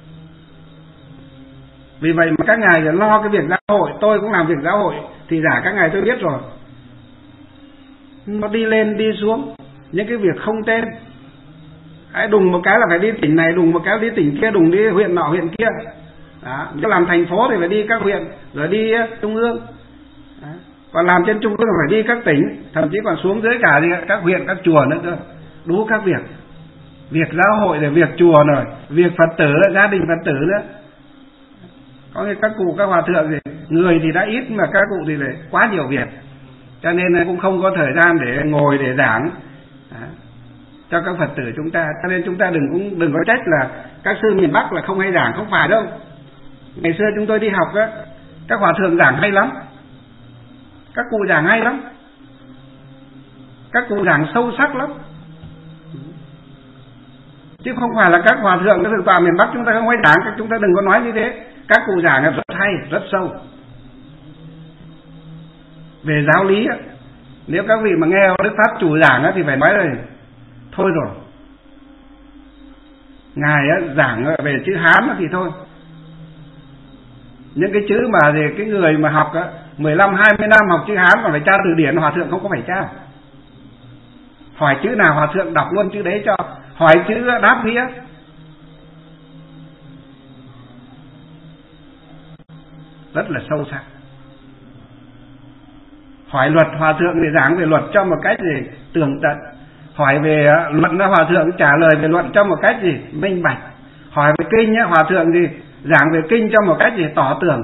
Vì vậy mà các ngài lo cái việc giáo hội, tôi cũng làm việc giáo hội thì giả các ngài tôi biết rồi. Nó đi lên đi xuống, những cái việc không tên. Hãy đùng một cái là phải đi tỉnh này, đùng một cái đi tỉnh kia, đùng đi huyện nọ huyện kia. Đó, nếu làm thành phố thì phải đi các huyện, rồi đi trung ương. Đó. Còn làm trên trung ương thì phải đi các tỉnh, thậm chí còn xuống dưới cả các huyện, các chùa nữa cơ. Đủ các việc. Việc giáo hội là việc chùa rồi, việc Phật tử là gia đình Phật tử nữa. Có các cụ, các hòa thượng thì người thì đã ít mà các cụ thì lại quá nhiều việc, cho nên cũng không có thời gian để ngồi để giảng đó, cho các Phật tử chúng ta. Cho nên chúng ta đừng cũng đừng có trách là các sư miền Bắc là không hay giảng, không phải đâu. Ngày xưa chúng tôi đi học á, các hòa thượng giảng hay lắm, các cụ giảng hay lắm, các cụ giảng sâu sắc lắm, chứ không phải là các hòa thượng, các thượng tọa miền Bắc chúng ta không hay giảng. Chúng ta đừng có nói như thế. Các cụ giảng là rất hay, rất sâu. Về giáo lý á, nếu các vị mà nghe Đức Pháp chủ giảng á, thì phải nói là thôi rồi. Ngài á, giảng về chữ Hán á, thì thôi. Những cái chữ mà thì cái người mà học á, mười lăm hai mươi năm học chữ Hán còn phải tra từ điển, hòa thượng không có phải tra. Hỏi chữ nào hòa thượng đọc luôn chữ đấy cho. Hỏi chữ đáp nghĩa. Rất là sâu sắc. Hỏi luật, hòa thượng thì giảng về luật cho một cách gì tường tận. Hỏi về luận, hòa thượng trả lời về luận cho một cách gì minh bạch. Hỏi về kinh, hòa thượng gì giảng về kinh cho một cách gì tỏ tường.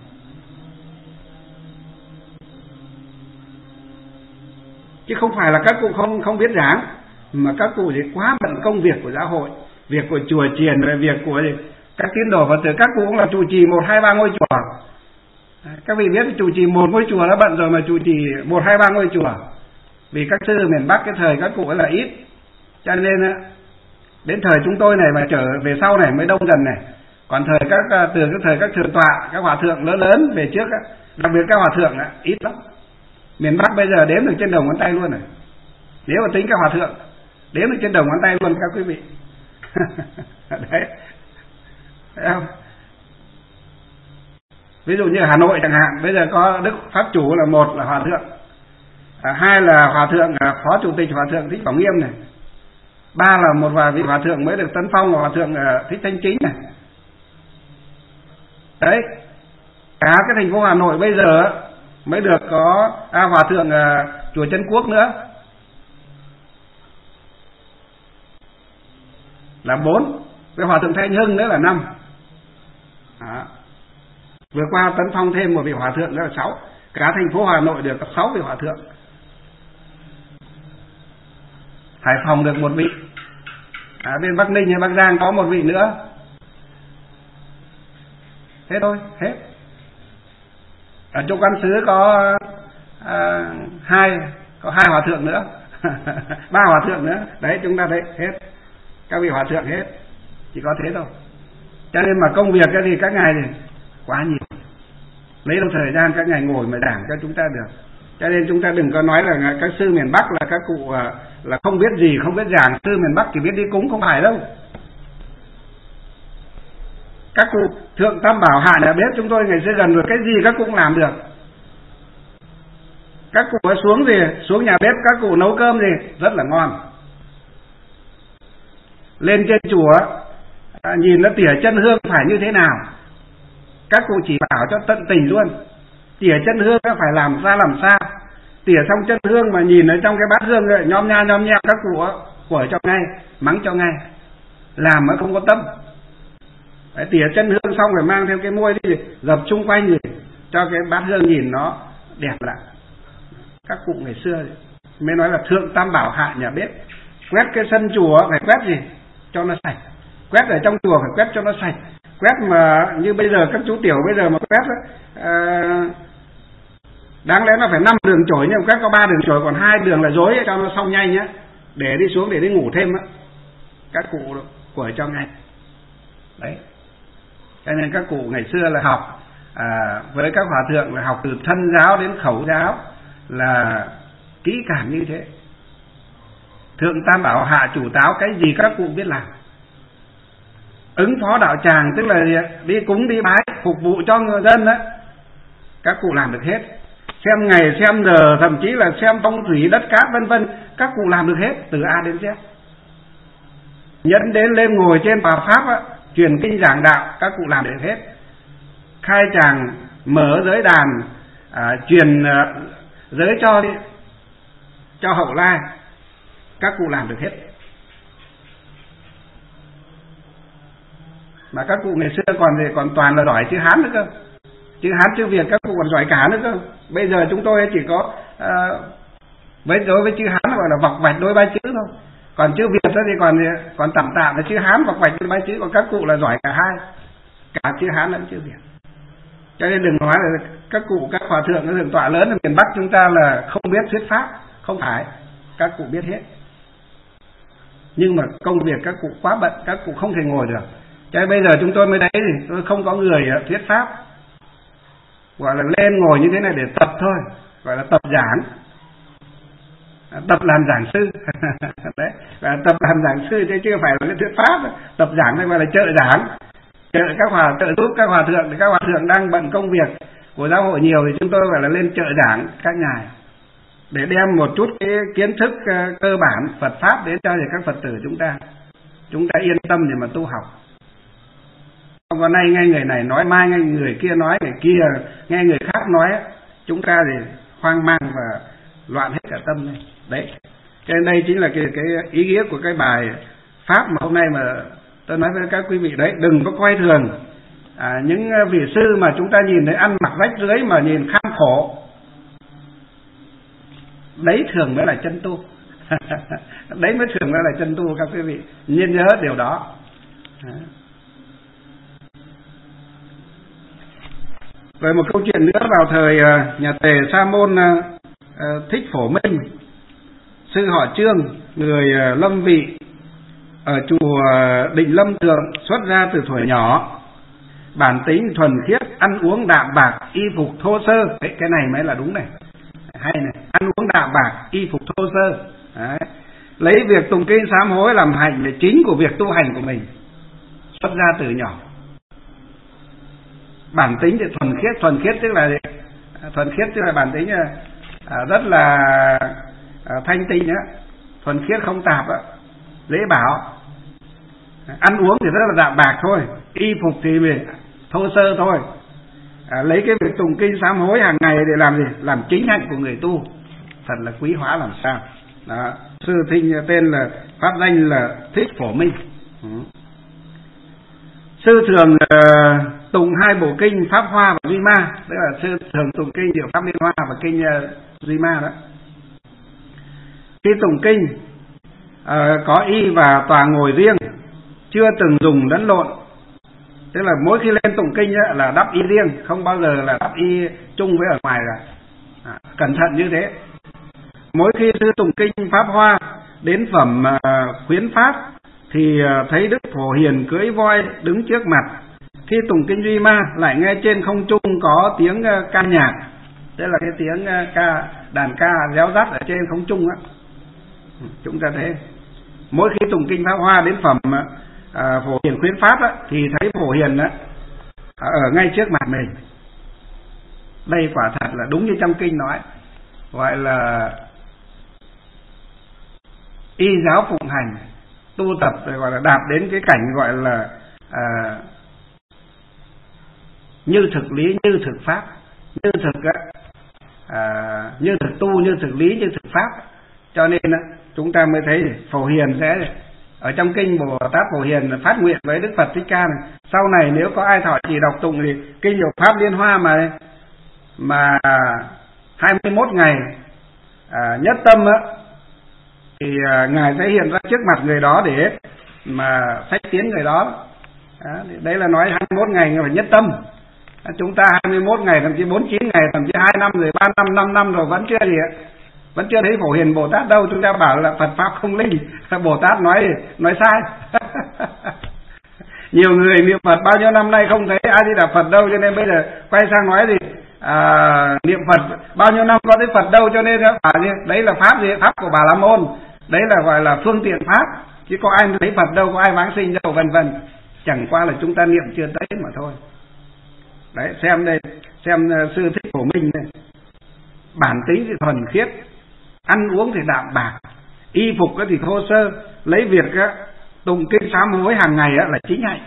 Chứ không phải là các cụ không không biết giảng, mà các cụ thì quá bận công việc của giáo hội, việc của chùa chiền, về việc của các tín đồ Phật tử. Các cụ cũng là trụ trì một hai ba ngôi chùa. Các vị biết trụ trì một ngôi chùa đã bận rồi, mà trụ trì một hai ba ngôi chùa. Vì các sư miền Bắc cái thời các cụ ấy là ít, cho nên đến thời chúng tôi này mà trở về sau này mới đông dần này. Còn thời các từ cái thời các thượng tọa, các hòa thượng lớn lớn về trước, đặc biệt các hòa thượng ít lắm. Miền Bắc bây giờ đếm được trên đầu ngón tay luôn này. Nếu mà tính các hòa thượng đếm được trên đầu ngón tay luôn các quý vị. Đấy, thấy không? Ví dụ như Hà Nội chẳng hạn, bây giờ có Đức Pháp Chủ là một là Hòa Thượng, à, hai là Hòa Thượng à, Phó Chủ tịch Hòa Thượng Thích Bảo Nghiêm này, ba là một vài vị Hòa Thượng mới được tấn phong là Hòa Thượng à, Thích Thanh Chính này. Đấy, cả cái thành phố Hà Nội bây giờ mới được có à, Hòa Thượng à, Chùa Trấn Quốc nữa là bốn, với Hòa Thượng Thanh Hưng nữa là năm. Đó. Vừa qua tấn phong thêm một vị Hòa Thượng nữa là sáu. Cả thành phố Hà Nội được có sáu vị Hòa Thượng. Hải Phòng được một vị, à, bên Bắc Ninh hay Bắc Giang có một vị nữa. Thế thôi, hết. Ở chỗ Quan Xứ có à, hai, có hai Hòa Thượng nữa, ba Hòa Thượng nữa. Đấy, chúng ta thấy hết, các vị Hòa Thượng hết, chỉ có thế thôi. Cho nên mà công việc cái gì các ngài thì quá nhiều, lấy đâu thời gian các ngài ngồi mà giảng cho chúng ta được. Cho nên chúng ta đừng có nói là các sư miền Bắc là các cụ là không biết gì, không biết giảng. Sư miền Bắc chỉ biết đi cúng, không phải đâu. Các cụ Thượng Tam Bảo Hạ Nhà Bếp chúng tôi ngày xưa gần rồi, cái gì các cụ cũng làm được. Các cụ xuống gì, xuống nhà bếp các cụ nấu cơm gì rất là ngon. Lên trên chùa à, nhìn nó tỉa chân hương phải như thế nào, các cụ chỉ bảo cho tận tình luôn. Tỉa chân hương nó phải làm ra làm sao. Tỉa xong chân hương mà nhìn ở trong cái bát hương rồi, nhom nha nhom nheo, các cụ của cho ngay, mắng cho ngay, làm mà không có tâm. Đấy, tỉa chân hương xong rồi mang theo cái muôi đi dập chung quanh gì cho cái bát hương nhìn nó đẹp lại. Các cụ ngày xưa mới nói là Thượng Tam Bảo Hạ Nhà Bếp. Quét cái sân chùa phải quét gì cho nó sạch, quét ở trong chùa phải quét cho nó sạch. Quét mà như bây giờ các chú tiểu bây giờ mà quét ấy, à, đáng lẽ nó phải năm đường chổi nhưng quét có ba đường chổi, còn hai đường là dối cho nó xong nhanh nhá, để đi xuống để đi ngủ thêm á. Các cụ của cho ngay. Đấy, cho nên các cụ ngày xưa là học à, với các hòa thượng là học từ thân giáo đến khẩu giáo là kỹ càng như thế. Thượng Tam Bảo Hạ Chủ Táo, cái gì các cụ biết làm. Ứng phó đạo tràng tức là đi cúng đi bái phục vụ cho người dân đó, các cụ làm được hết. Xem ngày xem giờ, thậm chí là xem phong thủy đất cát vân vân, các cụ làm được hết từ A đến Z. Nhẫn đến lên ngồi trên tòa pháp á, truyền kinh giảng đạo, các cụ làm được hết. Khai tràng mở giới đàn à, truyền à, giới cho cho hậu lai, các cụ làm được hết. Mà các cụ ngày xưa còn thì còn toàn là giỏi chữ Hán nữa cơ, chữ Hán chữ Việt các cụ còn giỏi cả nữa cơ. Bây giờ chúng tôi chỉ có à, với đối với chữ Hán gọi là vọc vạch đôi ba chữ thôi, còn chữ Việt đó thì còn còn tạm tạm là chữ Hán vọc vạch đôi ba chữ, còn các cụ là giỏi cả hai, cả chữ Hán lẫn chữ Việt. Cho nên đừng nói là các cụ các hòa thượng các thượng tọa lớn ở miền Bắc chúng ta là không biết thuyết pháp, không phải, các cụ biết hết. Nhưng mà công việc các cụ quá bận, các cụ không thể ngồi được. Cho nên bây giờ chúng tôi mới đấy thì tôi không có người thuyết pháp, gọi là lên ngồi như thế này để tập thôi, gọi là tập giảng, tập làm giảng sư. Đấy, và tập làm giảng sư chứ chưa phải là thuyết pháp. Tập giảng đây gọi là trợ giảng, trợ các hòa trợ giúp các hòa thượng. Thì các hòa thượng đang bận công việc của giáo hội nhiều thì chúng tôi gọi là lên trợ giảng các ngài để đem một chút cái kiến thức uh, cơ bản Phật pháp đến cho các Phật tử chúng ta, chúng ta yên tâm để mà tu học. Không có nay nghe người này nói, mai nghe người kia nói, người kia nghe người khác nói, chúng ta thì hoang mang và loạn hết cả tâm này. Đấy, cho nên đây chính là cái, cái ý nghĩa của cái bài pháp mà hôm nay mà tôi nói với các quý vị. Đấy, đừng có coi thường à, những vị sư mà chúng ta nhìn thấy ăn mặc rách rưới mà nhìn kham khổ, đấy thường mới là chân tu. Đấy mới thường mới là chân tu các quý vị, nên nhớ điều đó. Rồi một câu chuyện nữa, vào thời nhà Tề Sa Môn Thích Phổ Minh, sư họ Trương, người Lâm Vị ở chùa Định Lâm Thượng, xuất ra từ thuở nhỏ, bản tính thuần khiết, ăn uống đạm bạc, y phục thô sơ. Đấy, cái này mới là đúng này, hay này, ăn uống đạm bạc, y phục thô sơ. Đấy. lấy việc tụng kinh sám hối làm hành để chính của việc tu hành của mình, xuất ra từ nhỏ. Bản tính thì thuần khiết, thuần khiết tức là thuần khiết tức là bản tính à, rất là à, thanh tịnh á, thuần khiết không tạp á, dễ bảo. Ăn uống thì rất là đạm bạc thôi, y phục thì thô sơ thôi. À, lấy cái việc tụng kinh sám hối hàng ngày để làm gì? Làm chính hạnh của người tu, thật là quý hóa làm sao. Đó. Sư Thinh tên là pháp danh là Thích Phổ Minh. Ừ. Sư thường uh, tụng hai bộ kinh Pháp Hoa và Duy Ma, tức là sư thường tụng kinh Diệu Pháp Liên Hoa và kinh uh, Duy Ma đó. Khi tụng kinh uh, có y và tòa ngồi riêng, chưa từng dùng lẫn lộn. Tức là mỗi khi lên tụng kinh ấy, là đắp y riêng, không bao giờ là đắp y chung với ở ngoài cả. À, cẩn thận như thế. Mỗi khi sư tụng kinh Pháp Hoa đến phẩm uh, khuyến pháp thì uh, thấy Đức Phổ Hiền cưỡi voi đứng trước mặt. Khi tụng kinh Duy Ma lại nghe trên không trung có tiếng uh, ca nhạc, tức là cái tiếng uh, ca đàn ca réo rắt ở trên không trung á. Chúng ta thấy mỗi khi tụng kinh Pháp Hoa đến phẩm uh, À, Phổ Hiền khuyến pháp á, thì thấy Phổ Hiền á, ở ngay trước mặt mình. Đây quả thật là đúng như trong kinh nói, gọi là y giáo phụng hành, tu tập rồi gọi là đạt đến cái cảnh gọi là à, như thực lý như thực pháp, như thực á, à, như thực tu như thực lý như thực pháp. Cho nên á, chúng ta mới thấy Phổ Hiền sẽ ở trong kinh Bồ Tát Phổ Hiền phát nguyện với Đức Phật Thích Ca này, sau này nếu có ai thọ trì đọc tụng thì kinh Diệu Pháp Liên Hoa mà mà hai mươi mốt ngày à, nhất tâm á, thì à, ngài sẽ hiện ra trước mặt người đó để mà sách tiến người đó. À, đấy là nói hai mươi mốt ngày người phải nhất tâm. À, chúng ta hai mươi mốt ngày, thậm chí bốn mươi chín ngày, thậm chí hai năm rồi ba năm, năm năm rồi vẫn chưa gì ạ. Vẫn chưa thấy Phổ Hiền Bồ Tát đâu. Chúng ta bảo là Phật Pháp không linh, Bồ Tát nói nói sai. Nhiều người niệm Phật bao nhiêu năm nay không thấy ai đi đà Phật đâu, cho nên bây giờ quay sang nói gì à, niệm Phật bao nhiêu năm có thấy Phật đâu, cho nên bảo gì đấy là Pháp gì, Pháp của Bà La Môn, đấy là gọi là phương tiện Pháp, chứ có ai thấy Phật đâu, có ai vãng sinh đâu, vân vân. Chẳng qua là chúng ta niệm chưa tới mà thôi. Đấy, xem đây, xem uh, sư Thích Phổ Minh đây, bản tính thì thuần khiết, ăn uống thì đạm bạc, y phục thì thô sơ, lấy việc á, tụng kinh sám hối hàng ngày á, là chính hạnh.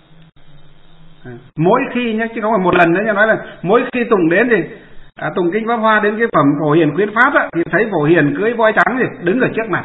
Mỗi khi nhé, chứ không phải một lần nữa, nói là mỗi khi tụng đến thì à, tụng kinh Pháp Hoa đến cái phẩm Phổ Hiền khuyến pháp á, thì thấy Phổ Hiền cưỡi voi trắng thì đứng ở trước mặt.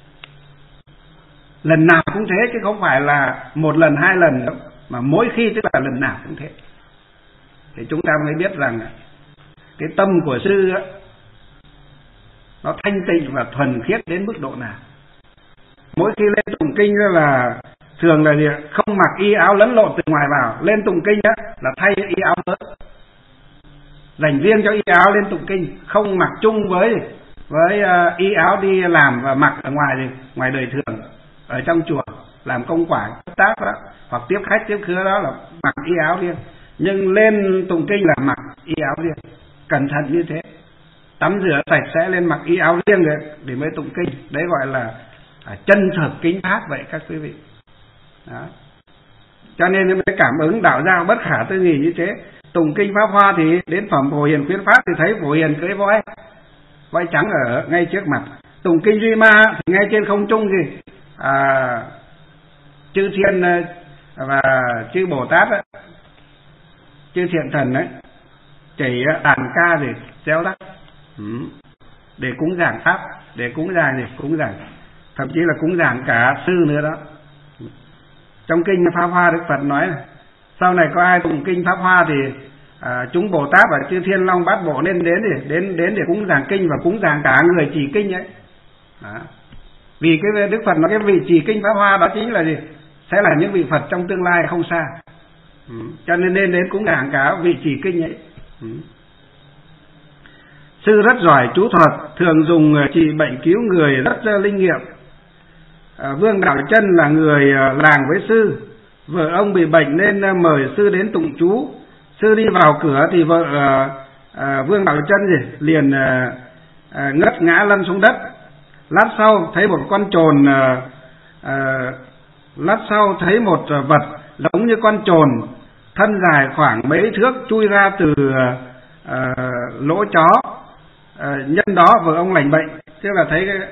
Lần nào cũng thế, chứ không phải là một lần hai lần đâu, mà mỗi khi tức là lần nào cũng thế. Thì chúng ta mới biết rằng cái tâm của sư á, nó thanh tịnh và thuần khiết đến mức độ nào. Mỗi khi lên tụng kinh là thường là gì? Không mặc y áo lẫn lộn từ ngoài vào. Lên tụng kinh á, là thay y áo mới, dành riêng cho y áo lên tụng kinh, không mặc chung với với uh, y áo đi làm và mặc ở ngoài thì ngoài đời thường, ở trong chùa làm công quả cấp tác đó, hoặc tiếp khách tiếp khứa đó là mặc y áo riêng. Nhưng lên tụng kinh là mặc y áo riêng, cẩn thận như thế, tắm rửa sạch sẽ lên mặc y áo riêng để, để mới tụng kinh. Đấy gọi là à, chân thực kính pháp vậy các quý vị. Đó. Cho nên mới cảm ứng đạo giao bất khả tư nghị như thế. Tụng kinh Pháp Hoa thì đến phẩm Phổ Hiền khuyến pháp thì thấy Phổ Hiền cưỡi voi, voi trắng ở ngay trước mặt. Tụng kinh Duy Ma thì ngay trên không trung thì à, chư thiên và chư Bồ Tát ấy, chư thiện thần ấy chỉ đàn ca để réo rắt, ừ. để cúng giảng pháp, để cúng giảng gì cúng giảng, thậm chí là cúng giảng cả sư nữa đó. Trong kinh Pháp Hoa Đức Phật nói sau này có ai tụng kinh Pháp Hoa thì à, chúng Bồ Tát và chư thiên long bát bộ nên đến để đến đến để cúng giảng kinh và cúng giảng cả người trì kinh ấy. Đó. Vì cái Đức Phật nói cái vị trì kinh Pháp Hoa đó chính là gì? Sẽ là những vị Phật trong tương lai không xa. Ừ. Cho nên nên đến cúng giảng cả vị trì kinh ấy. Ừ. Sư rất giỏi chú thuật, thường dùng trị bệnh cứu người, rất linh nghiệm. À, Vương Đạo Chân là người làng với sư, vợ ông bị bệnh nên mời sư đến tụng chú. Sư đi vào cửa thì vợ à, à, Vương Đạo Chân gì liền à, à, ngất ngã lăn xuống đất. Lát sau thấy một con chồn, à, à, lát sau thấy một vật giống như con chồn, thân dài khoảng mấy thước, chui ra từ à, lỗ chó. À, nhân đó vợ ông lành bệnh. Tức là thấy cái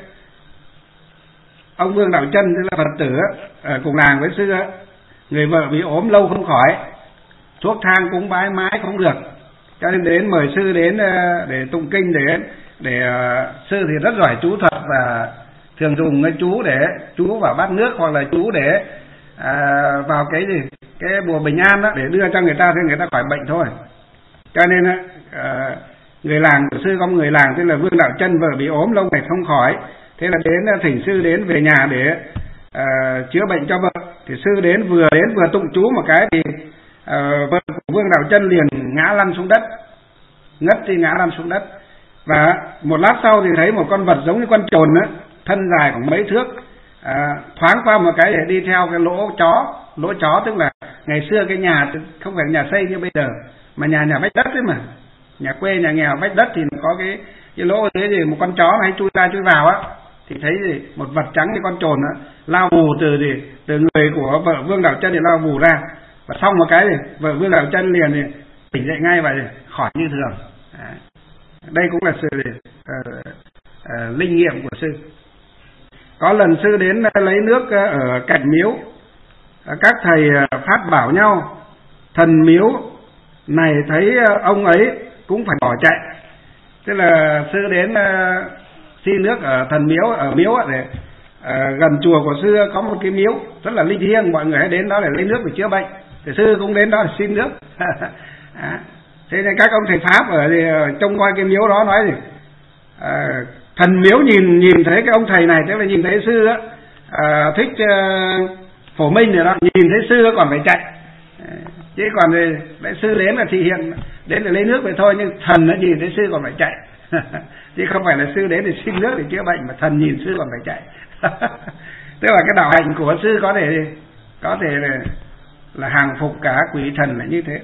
ông Vương Đạo Chân, tức là Phật tử ở cùng làng với sư, người vợ bị ốm lâu không khỏi, thuốc thang cũng bái mãi không được, cho nên đến mời sư đến để tụng kinh, để để sư thì rất giỏi chú thuật và thường dùng cái chú để chú vào bát nước, hoặc là chú để à, vào cái gì cái bùa bình an đó, để đưa cho người ta thì người ta khỏi bệnh thôi. Cho nên à, người làng của sư có một người làng tên là Vương Đạo Chân, vợ bị ốm lâu ngày không khỏi, thế là đến thỉnh sư đến về nhà để à, chữa bệnh cho vợ. Thì sư đến vừa đến vừa tụng chú một cái thì à, vợ của Vương Đạo Chân liền ngã lăn xuống đất, ngất thì ngã lăn xuống đất. Và một lát sau thì thấy một con vật giống như con chồn á, thân dài khoảng mấy thước, à, thoáng qua một cái để đi theo cái lỗ chó. Lỗ chó tức là ngày xưa cái nhà không phải nhà xây như bây giờ, mà nhà nhà vách đất ấy mà, nhà quê nhà nghèo vách đất thì có cái cái lỗ thế gì một con chó hay chui ra chui vào á, thì thấy gì một vật trắng như con chồn á lao vù từ gì từ người của vợ Vương Đạo Chân thì lao vù ra, và xong một cái thì vợ Vương Đạo Chân liền thì tỉnh dậy ngay và khỏi như thường. Đấy. Đây cũng là sự uh, uh, linh nghiệm của sư. Có lần sư đến lấy nước ở cạnh miếu, các thầy phát bảo nhau, thần miếu này thấy ông ấy cũng phải bỏ chạy. Tức là sư đến uh, xin nước ở thần miếu, ở miếu để uh, gần chùa của sư có một cái miếu rất là linh thiêng, mọi người hãy đến đó để lấy nước để chữa bệnh. Thì sư cũng đến đó để xin nước. Thế nên các ông thầy pháp ở thì trông qua cái miếu đó nói gì à, thần miếu nhìn nhìn thấy cái ông thầy này, tức là nhìn thấy sư á, à, thích uh, Phổ Minh rồi đó, nhìn thấy sư còn phải chạy, à, chứ còn thì lại sư đến là thị hiện đến để lấy nước vậy thôi, nhưng thần nó nhìn thấy sư còn phải chạy. Chứ không phải là sư đến để xin nước để chữa bệnh, mà thần nhìn sư còn phải chạy. Tức là cái đạo hạnh của sư có thể có thể là, là hàng phục cả quỷ thần là như thế.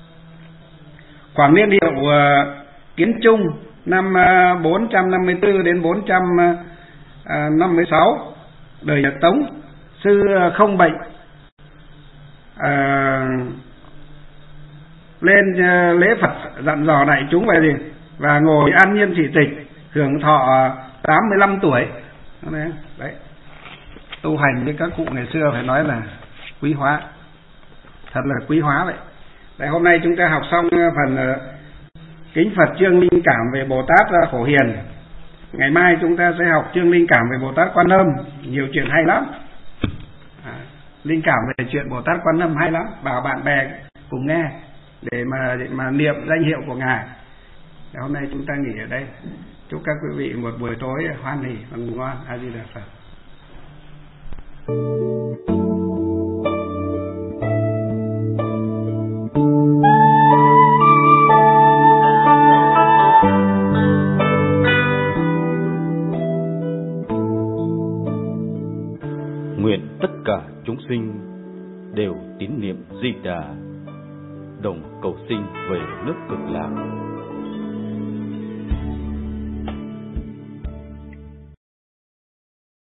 Khoảng niên hiệu uh, Kiến Trung năm uh, bốn trăm năm mươi tư đến bốn trăm năm mươi sáu đời Nhật Tống, sư uh, không bệnh, uh, lên uh, lễ Phật dặn dò đại chúng về gì và ngồi an nhiên thị tịch, hưởng thọ uh, tám mươi lăm tuổi. Đấy, đấy. Tu hành với các cụ ngày xưa phải nói là quý hóa, thật là quý hóa vậy. Đấy, hôm nay chúng ta học xong phần uh, kính Phật chương linh cảm về Bồ Tát uh, Phổ Hiền. Ngày mai chúng ta sẽ học chương linh cảm về Bồ Tát Quan Âm, nhiều chuyện hay lắm. À, linh cảm về chuyện Bồ Tát Quan Âm hay lắm, bảo bạn bè cùng nghe để mà để mà niệm danh hiệu của ngài. Đấy, hôm nay chúng ta nghỉ ở đây. Chúc các quý vị một buổi tối hoan hỉ và ngủ ngon. A Di Đà Phật. Nguyện tất cả chúng sinh đều tín niệm Di Đà, đồng cầu sinh về nước Cực Lạc.